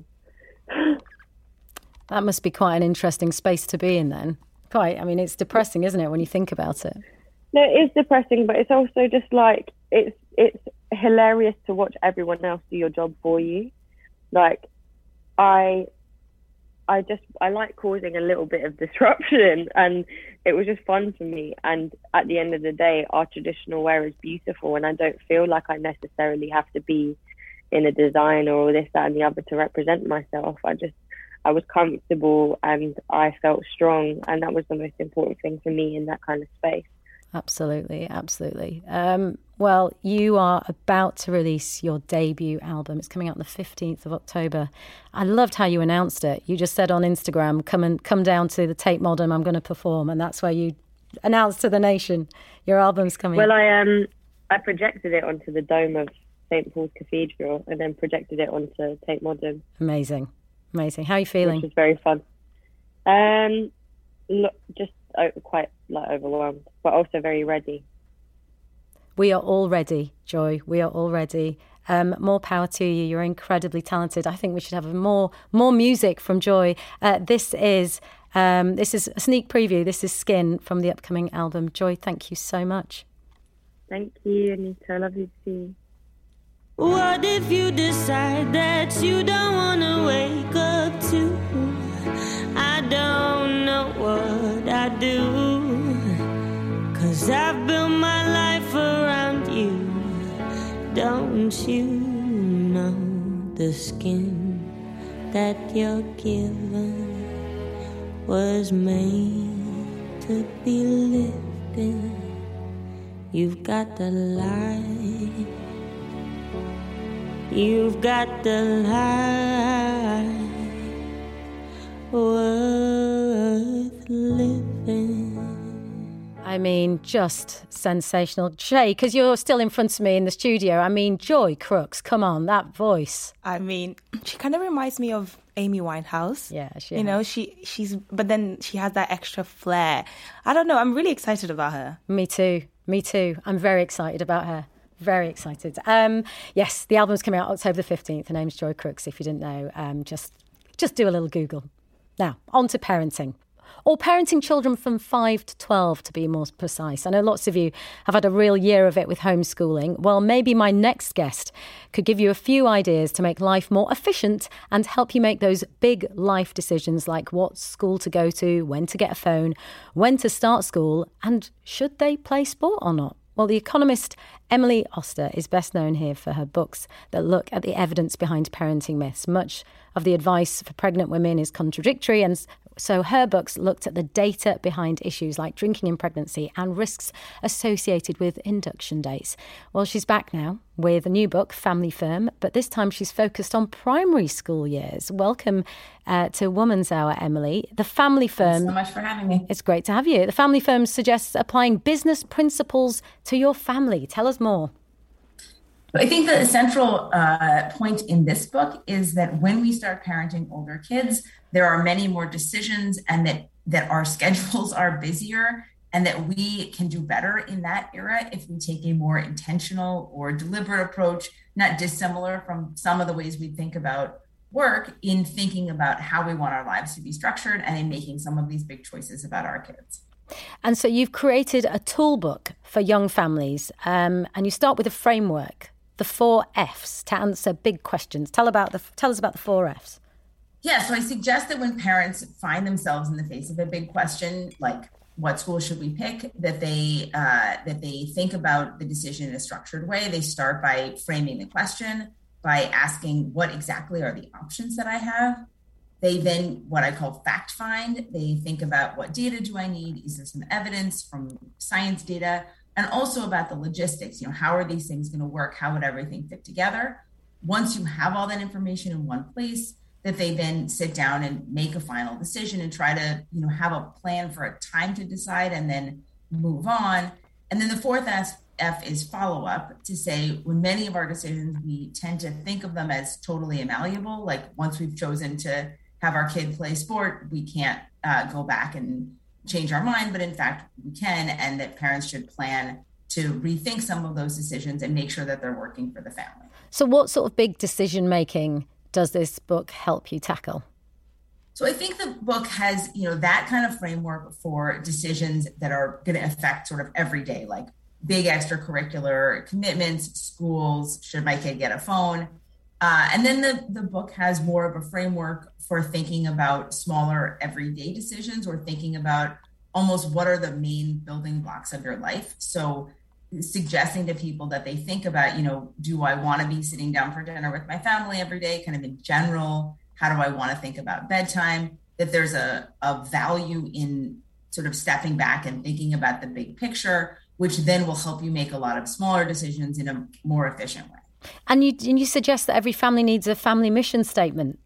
That must be quite an interesting space to be in then. Quite, I mean, it's depressing, isn't it, when you think about it? No, it is depressing, but it's also just like, it's it's hilarious to watch everyone else do your job for you. Like, I I just, I like causing a little bit of disruption, and it was just fun for me. And at the end of the day, our traditional wear is beautiful, and I don't feel like I necessarily have to be in a design or this, that, and the other to represent myself. I just, I was comfortable and I felt strong, and that was the most important thing for me in that kind of space. Absolutely, absolutely. Um, well, you are about to release your debut album. It's coming out on the fifteenth of October. I loved how you announced it. You just said on Instagram, come and come down to the Tate Modern, I'm going to perform. And that's where you announced to the nation your album's coming. Well, I um, I projected it onto the dome of Saint Paul's Cathedral and then projected it onto Tate Modern. Amazing, amazing. How are you feeling? Which was very fun. Um, look, just uh, quite like overwhelmed, but also very ready. We are all ready, Joy. We are all ready. Um, more power to you. You're incredibly talented. I think we should have more more music from Joy. Uh, this is um, this is a sneak preview. This is Skin from the upcoming album. Joy, thank you so much. Thank you, Anita. I love you too. What if you decide that you don't want to wake up to? I don't know what I do, 'cause I've built my life around you. Don't you know the skin that you're given was made to be lived in? You've got the light, you've got the life worth living. I mean, just sensational. Jay, because you're still in front of me in the studio. I mean, Joy Crooks, come on, that voice. I mean, she kind of reminds me of Amy Winehouse. Yeah, she You has. know, she she's, but then she has that extra flair. I don't know, I'm really excited about her. Me too, me too. I'm very excited about her. Very excited. Um, yes, the album's coming out October the fifteenth. Her name's Joy Crooks, if you didn't know. Um, just, just do a little Google. Now, on to parenting. Or parenting children from five to twelve, to be more precise. I know lots of you have had a real year of it with homeschooling. Well, maybe my next guest could give you a few ideas to make life more efficient and help you make those big life decisions like what school to go to, when to get a phone, when to start school, and should they play sport or not? Well, the economist Emily Oster is best known here for her books that look at the evidence behind parenting myths. Much of the advice for pregnant women is contradictory, and so her books looked at the data behind issues like drinking in pregnancy and risks associated with induction dates. Well, she's back now with a new book, Family Firm, but this time she's focused on primary school years. Welcome uh, to Woman's Hour, Emily. The Family Firm... Thanks so much for having me. It's great to have you. The Family Firm suggests applying business principles to your family. Tell us more. I think that the central uh, point in this book is that when we start parenting older kids, there are many more decisions, and that, that our schedules are busier, and that we can do better in that era if we take a more intentional or deliberate approach, not dissimilar from some of the ways we think about work, in thinking about how we want our lives to be structured and in making some of these big choices about our kids. And so you've created a toolbook for young families, um, and you start with a framework, the four F's, to answer big questions. Tell about the tell us about the four F's. Yeah, so I suggest that when parents find themselves in the face of a big question, like what school should we pick, that they uh, that they think about the decision in a structured way. They start by framing the question, by asking what exactly are the options that I have. They then, what I call fact find, they think about what data do I need? Is there some evidence from science data? And also about the logistics, you know, how are these things going to work? How would everything fit together? Once you have all that information in one place, that they then sit down and make a final decision and try to, you know, have a plan for a time to decide and then move on. And then the fourth F is follow up, to say when many of our decisions, we tend to think of them as totally malleable. Like once we've chosen to have our kid play sport, we can't uh, go back and change our mind, but in fact we can, and that parents should plan to rethink some of those decisions and make sure that they're working for the family. So what sort of big decision making does this book help you tackle? So I think the book has, you know, that kind of framework for decisions that are going to affect sort of every day, like big extracurricular commitments, schools, should my kid get a phone? Uh, and then the, the book has more of a framework for thinking about smaller everyday decisions, or thinking about almost what are the main building blocks of your life. So suggesting to people that they think about, you know, do I want to be sitting down for dinner with my family every day, kind of in general? How do I want to think about bedtime? That there's a, a value in sort of stepping back and thinking about the big picture, which then will help you make a lot of smaller decisions in a more efficient way. And you, and you suggest that every family needs a family mission statement.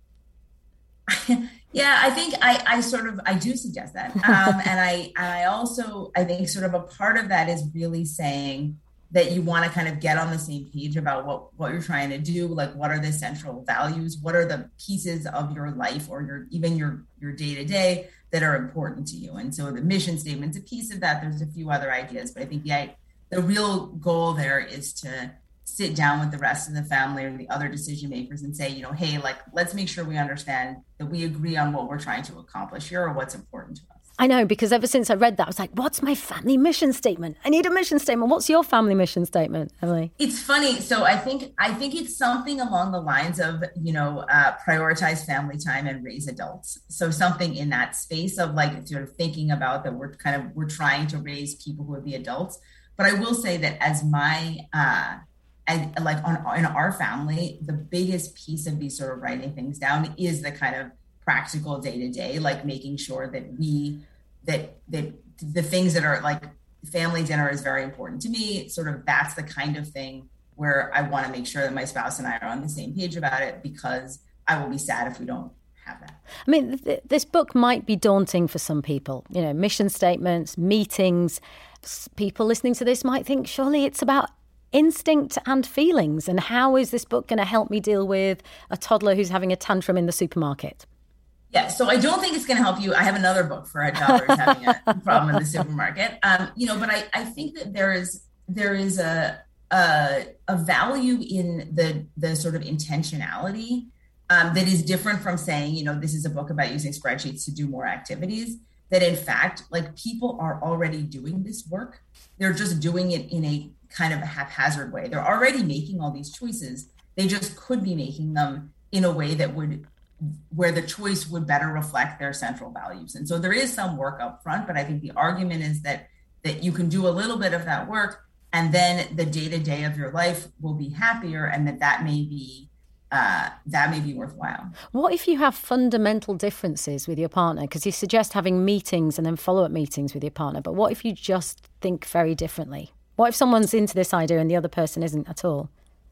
Yeah, I think I, I sort of, I do suggest that. Um, and I and I also, I think sort of a part of that is really saying that you want to kind of get on the same page about what, what you're trying to do. Like, what are the central values? What are the pieces of your life, or your even your your day-to-day, that are important to you? And so the mission statement's a piece of that. There's a few other ideas, but I think the the real goal there is to sit down with the rest of the family or the other decision makers and say, you know, hey, like, let's make sure we understand that we agree on what we're trying to accomplish here, or what's important to us. I know, because ever since I read that, I was like, what's my family mission statement? I need a mission statement. What's your family mission statement, Emily? It's funny. So I think I think it's something along the lines of, you know, uh, prioritize family time and raise adults. So something in that space of like sort of thinking about that we're kind of, we're trying to raise people who would be adults. But I will say that as my, uh, and like on in our family, the biggest piece of these sort of writing things down is the kind of practical day to day, like making sure that we, that, that the things that are like family dinner is very important to me. Sort of that's the kind of thing where I want to make sure that my spouse and I are on the same page about it, because I will be sad if we don't have that. I mean, th- this book might be daunting for some people, you know, mission statements, meetings. People listening to this might think, surely it's about instinct and feelings. And how is this book going to help me deal with a toddler who's having a tantrum in the supermarket? Yeah, so I don't think it's going to help you. I have another book for a toddler who's having a problem in the supermarket. Um, you know, but I, I think that there is there is a a, a value in the the sort of intentionality um, that is different from saying, you know, this is a book about using spreadsheets to do more activities. That in fact, like, people are already doing this work. They're just doing it in a kind of a haphazard way. They're already making all these choices. They just could be making them in a way that would, where the choice would better reflect their central values. And so there is some work up front, but I think the argument is that that you can do a little bit of that work, and then the day-to-day of your life will be happier, and that that may be uh, that may be worthwhile. What if you have fundamental differences with your partner? Because you suggest having meetings and then follow-up meetings with your partner, but what if you just think very differently? What if someone's into this idea and the other person isn't at all?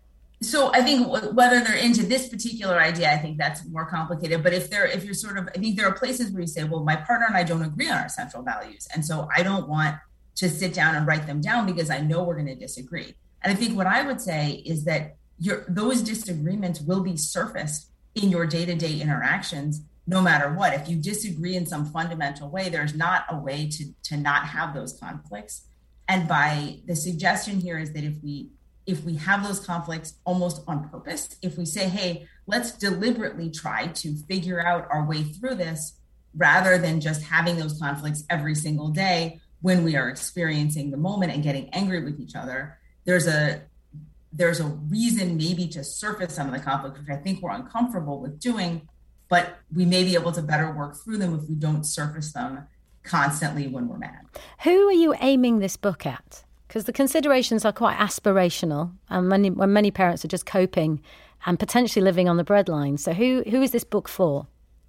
So I think whether they're into this particular idea, I think that's more complicated. But if they're, if you're sort of, I think there are places where you say, well, my partner and I don't agree on our central values. And so I don't want to sit down and write them down because I know we're going to disagree. And I think what I would say is that your, those disagreements will be surfaced in your day-to-day interactions, no matter what. If you disagree in some fundamental way, there's not a way to, to not have those conflicts. And by the suggestion here is that if we if we have those conflicts almost on purpose, if we say, hey, let's deliberately try to figure out our way through this, rather than just having those conflicts every single day when we are experiencing the moment and getting angry with each other, there's a there's a reason maybe to surface some of the conflicts, which I think we're uncomfortable with doing, but we may be able to better work through them if we don't surface them constantly when we're mad. Who are you aiming this book at? Because the considerations are quite aspirational, and many, when many parents are just coping and potentially living on the breadline. So who who is this book for?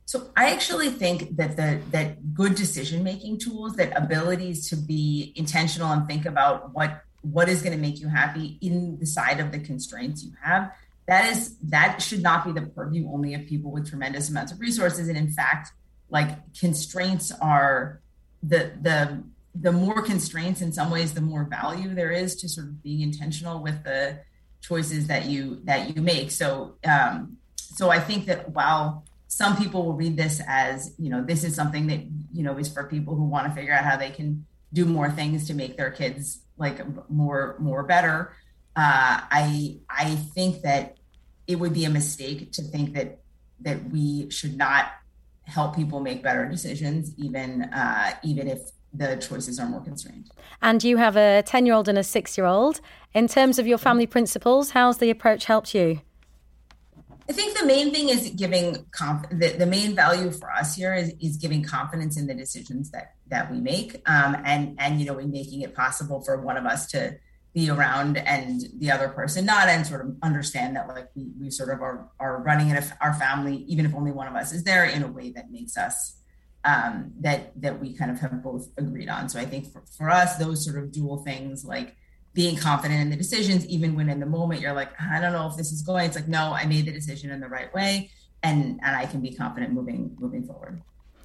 So I actually think that the that good decision-making tools, that abilities to be intentional and think about what what is going to make you happy in the side of the constraints you have, that is that should not be the purview only of people with tremendous amounts of resources. And in fact, like constraints are the the the more constraints in some ways, the more value there is to sort of being intentional with the choices that you that you make. So um, so I think that while some people will read this as, you know, this is something that, you know, is for people who want to figure out how they can do more things to make their kids like more, more better. Uh, I, I think that it would be a mistake to think that, that we should not help people make better decisions, even, uh, even if the choices are more constrained. And you have a ten-year-old and a six-year-old. In terms of your family principles, how's the approach helped you? I think the main thing is giving conf- the, the main value for us here is, is giving confidence in the decisions that that we make, um, and and you know, in making it possible for one of us to be around and the other person not, and sort of understand that like we, we sort of are are running in a, our family, even if only one of us is there, in a way that makes us um, that that we kind of have both agreed on. So I think for, for us, those sort of dual things, like being confident in the decisions, even when in the moment you're like, I don't know if this is going, it's like, no, I made the decision in the right way. And, and I can be confident moving, moving forward.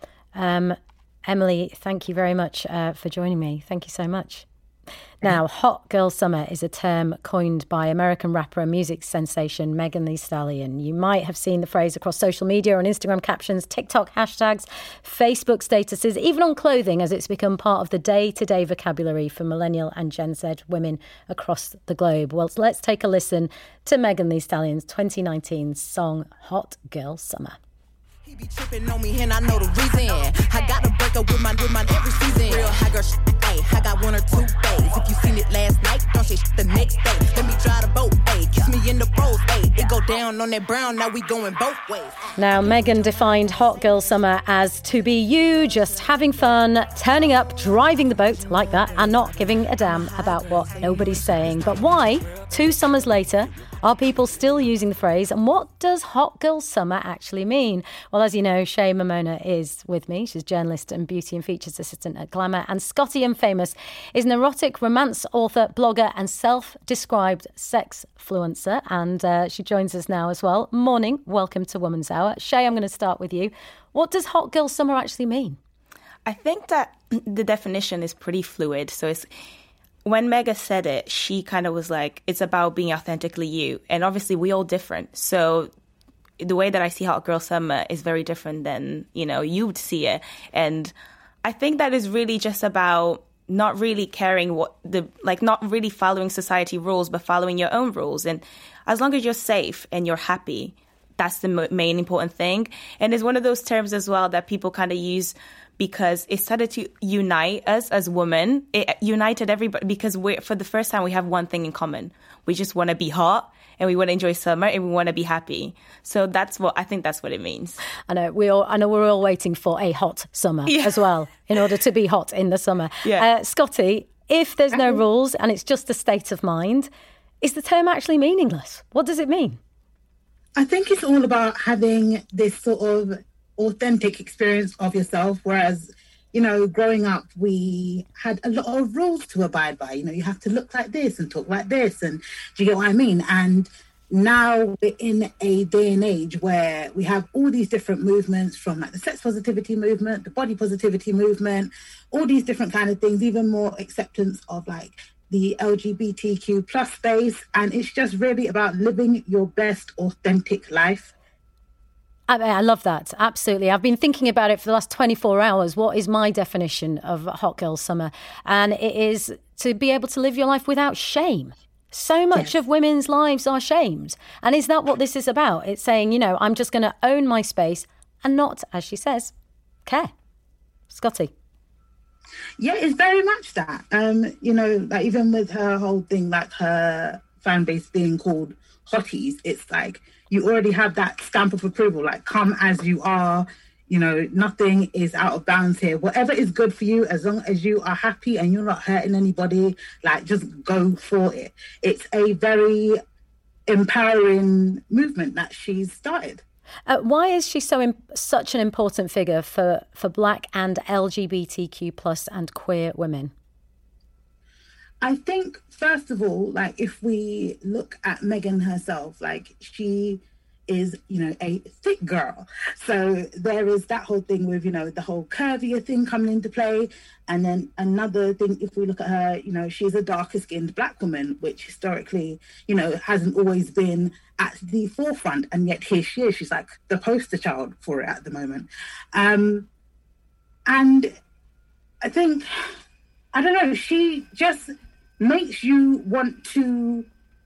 Um, Emily, thank you very much uh, for joining me. Thank you so much. Now, hot girl summer is a term coined by American rapper and music sensation Megan Thee Stallion. You might have seen the phrase across social media, on Instagram captions, TikTok hashtags, Facebook statuses, even on clothing, as it's become part of the day-to-day vocabulary for millennial and Gen Z women across the globe. Well, let's take a listen to Megan Thee Stallion's twenty nineteen song, Hot Girl Summer. He be tripping on me and I know the reason. I got to break up with my with my every season. Real high girl shit, ayy. I got one or two days. If you seen it last night, don't say shit the next day. Let me drive the boat, ayy. Kiss me in the pros, ayy. It go down on that brown, now we going both ways. Now, Megan defined hot girl summer as to be you, just having fun, turning up, driving the boat like that, and not giving a damn about what nobody's saying. But why, two summers later, are people still using the phrase, and what does hot girl summer actually mean? Well, as you know, Shay Momona is with me. She's a journalist and beauty and features assistant at Glamour. And Scotty Infamous is an erotic romance author, blogger and self-described sex fluencer. And uh, she joins us now as well. Morning. Welcome to Woman's Hour. Shay, I'm going to start with you. What does hot girl summer actually mean? I think that the definition is pretty fluid. So it's... When Mega said it, she kind of was like, it's about being authentically you. And obviously, we all different. So the way that I see Hot Girl Summer is very different than, you know, you would see it. And I think that is really just about not really caring what the, like not really following society rules, but following your own rules. And as long as you're safe and you're happy, that's the main important thing. And it's one of those terms as well that people kind of use because it started to unite us as women. It united everybody because we're, for the first time, we have one thing in common. We just want to be hot and we want to enjoy summer and we want to be happy. So that's what, I think that's what it means. I know, we all, I know we're all waiting for a hot summer yeah. as well, in order to be hot in the summer. Yeah. Uh, Scotty, if there's no rules and it's just a state of mind, is the term actually meaningless? What does it mean? I think it's all about having this sort of authentic experience of yourself, whereas, you know, growing up, we had a lot of rules to abide by. You know, you have to look like this and talk like this, and do you get what I mean? And now we're in a day and age where we have all these different movements, from like the sex positivity movement, the body positivity movement, all these different kind of things, even more acceptance of like the L G B T Q plus space. And it's just really about living your best authentic life. I, I love that. Absolutely. I've been thinking about it for the last twenty-four hours. What is my definition of hot girl summer? And it is to be able to live your life without shame. So much yes. of women's lives are shamed. And is that what this is about? It's saying, you know, I'm just going to own my space and not, as she says, care. Scotty. Yeah, it's very much that. Um, you know, like even with her whole thing, like her fan base being called hotties, it's like, you already have that stamp of approval, like come as you are, you know, nothing is out of bounds here. Whatever is good for you, as long as you are happy and you're not hurting anybody, like just go for it. It's a very empowering movement that she's started. Uh, why is she so im- such an important figure for, for Black and L G B T Q plus and queer women? I think, first of all, like if we look at Meghan herself, like she is, you know, a thick girl. So there is that whole thing with, you know, the whole curvier thing coming into play. And then another thing, if we look at her, you know, she's a darker skinned Black woman, which historically, you know, hasn't always been at the forefront. And yet here she is. She's like the poster child for it at the moment. Um, and I think, I don't know, she just makes you want to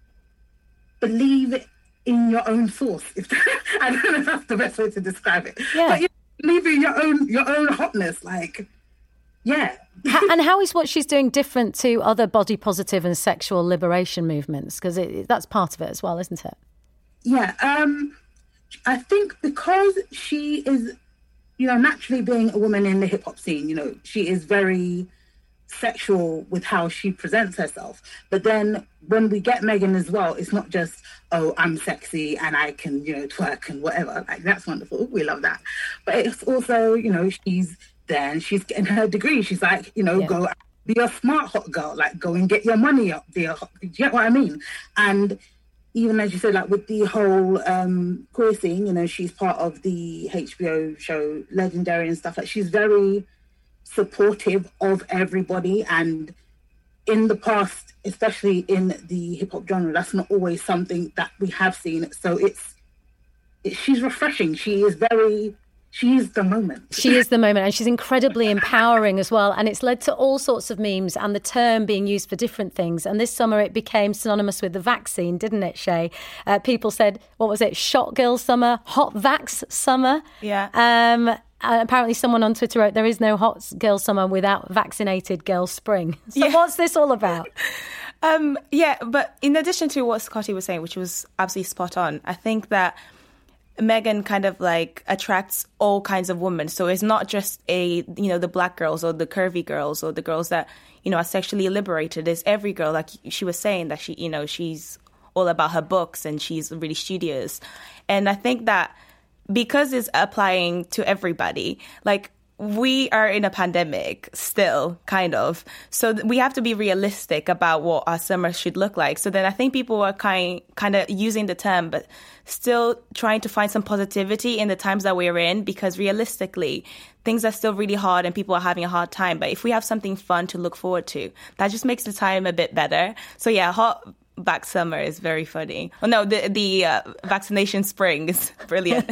believe it in your own source. If I don't know if that's the best way to describe it. Yeah. But you believe in your own your own hotness, like, yeah. And how is what she's doing different to other body positive and sexual liberation movements? Because that's part of it as well, isn't it? Yeah. Um, I think because she is, you know, naturally being a woman in the hip hop scene, you know, she is very sexual with how she presents herself. But then when we get Meghan as well, it's not just, oh, I'm sexy and I can, you know, twerk and whatever. Like, that's wonderful. We love that. But it's also, you know, she's there and she's getting her degree. She's like, you know, yeah. go be a smart hot girl, like go and get your money up there. Do you get what I mean? And even as you said, like with the whole um, queer scene, you know, she's part of the H B O show Legendary and stuff. Like, she's very supportive of everybody, and in the past, especially in the hip hop genre, that's not always something that we have seen. So it's, it, she's refreshing. She is very, she is the moment. She is the moment, and she's incredibly empowering as well. And it's led to all sorts of memes and the term being used for different things. And this summer it became synonymous with the vaccine, didn't it, Shay? Uh, people said, what was it? Shot girl summer, hot vax summer. Yeah. Um, Uh, apparently someone on Twitter wrote, there is no hot girl summer without vaccinated girl spring. So yeah. What's this all about? um, yeah, but in addition to what Scotty was saying, which was absolutely spot on, I think that Meghan kind of like attracts all kinds of women. So it's not just a, you know, the Black girls or the curvy girls or the girls that, you know, are sexually liberated. It's every girl, like she was saying, that she, you know, she's all about her books and she's really studious. And I think that because it's applying to everybody, like we are in a pandemic still, kind of. So we have to be realistic about what our summer should look like. So then I think people are kind kind of using the term, but still trying to find some positivity in the times that we're in, because realistically, things are still really hard and people are having a hard time. But if we have something fun to look forward to, that just makes the time a bit better. So yeah, hot back summer is very funny. Oh no, the the uh, vaccination spring is brilliant.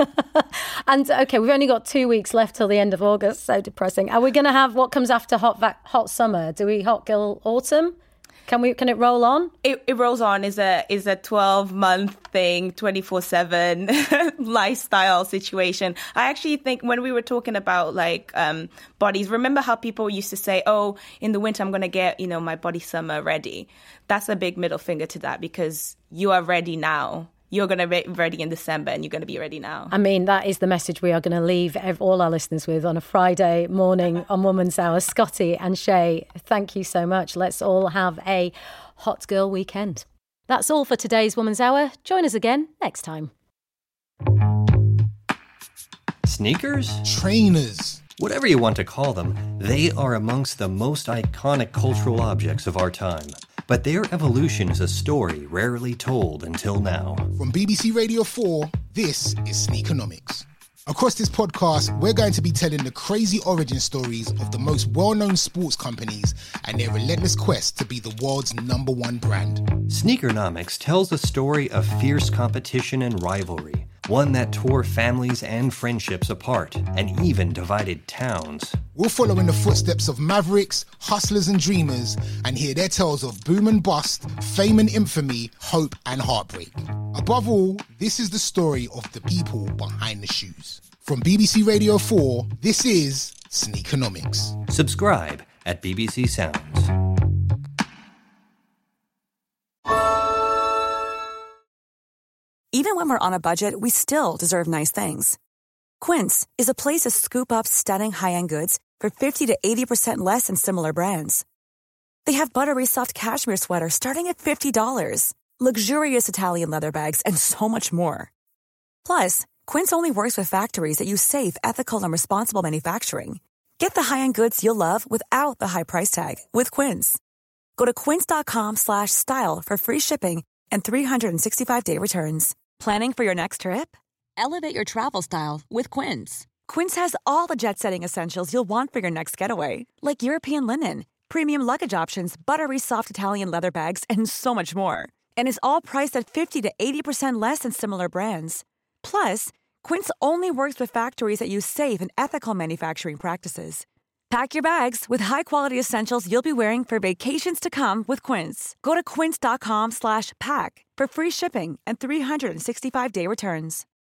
And okay, we've only got two weeks left till the end of August. So depressing. Are we going to have what comes after hot vac- hot summer? Do we hot girl autumn? Can we? Can it roll on? It, it rolls on. is a is a twelve month thing, twenty-four seven lifestyle situation. I actually think when we were talking about like um, bodies, remember how people used to say, "Oh, in the winter I'm going to get, you know, my body summer ready." That's a big middle finger to that, because you are ready now. You're going to be ready in December and you're going to be ready now. I mean, that is the message we are going to leave all our listeners with on a Friday morning on Woman's Hour. Scotty and Shay, thank you so much. Let's all have a hot girl weekend. That's all for today's Woman's Hour. Join us again next time. Sneakers? Trainers. Whatever you want to call them, they are amongst the most iconic cultural objects of our time. But their evolution is a story rarely told until now. From B B C Radio four, this is Sneakonomics. Across this podcast, we're going to be telling the crazy origin stories of the most well-known sports companies and their relentless quest to be the world's number one brand. Sneakernomics tells the story of fierce competition and rivalry, one that tore families and friendships apart and even divided towns. We'll follow in the footsteps of mavericks, hustlers and dreamers and hear their tales of boom and bust, fame and infamy, hope and heartbreak. Above all, this is the story of the people behind the shoes. From B B C Radio four, this is Sneakonomics. Subscribe at B B C Sounds. Even when we're on a budget, we still deserve nice things. Quince is a place to scoop up stunning high-end goods for fifty to eighty percent less than similar brands. They have buttery soft cashmere sweaters starting at fifty dollars, luxurious Italian leather bags, and so much more. Plus, Quince only works with factories that use safe, ethical, and responsible manufacturing. Get the high-end goods you'll love without the high price tag with Quince. Go to quince.com slash style for free shipping and three sixty-five day returns. Planning for your next trip? Elevate your travel style with Quince. Quince has all the jet-setting essentials you'll want for your next getaway, like European linen, premium luggage options, buttery soft Italian leather bags, and so much more. And is all priced at fifty to eighty percent less than similar brands. Plus, Quince only works with factories that use safe and ethical manufacturing practices. Pack your bags with high-quality essentials you'll be wearing for vacations to come with Quince. Go to quince.com slash pack for free shipping and three sixty-five day returns.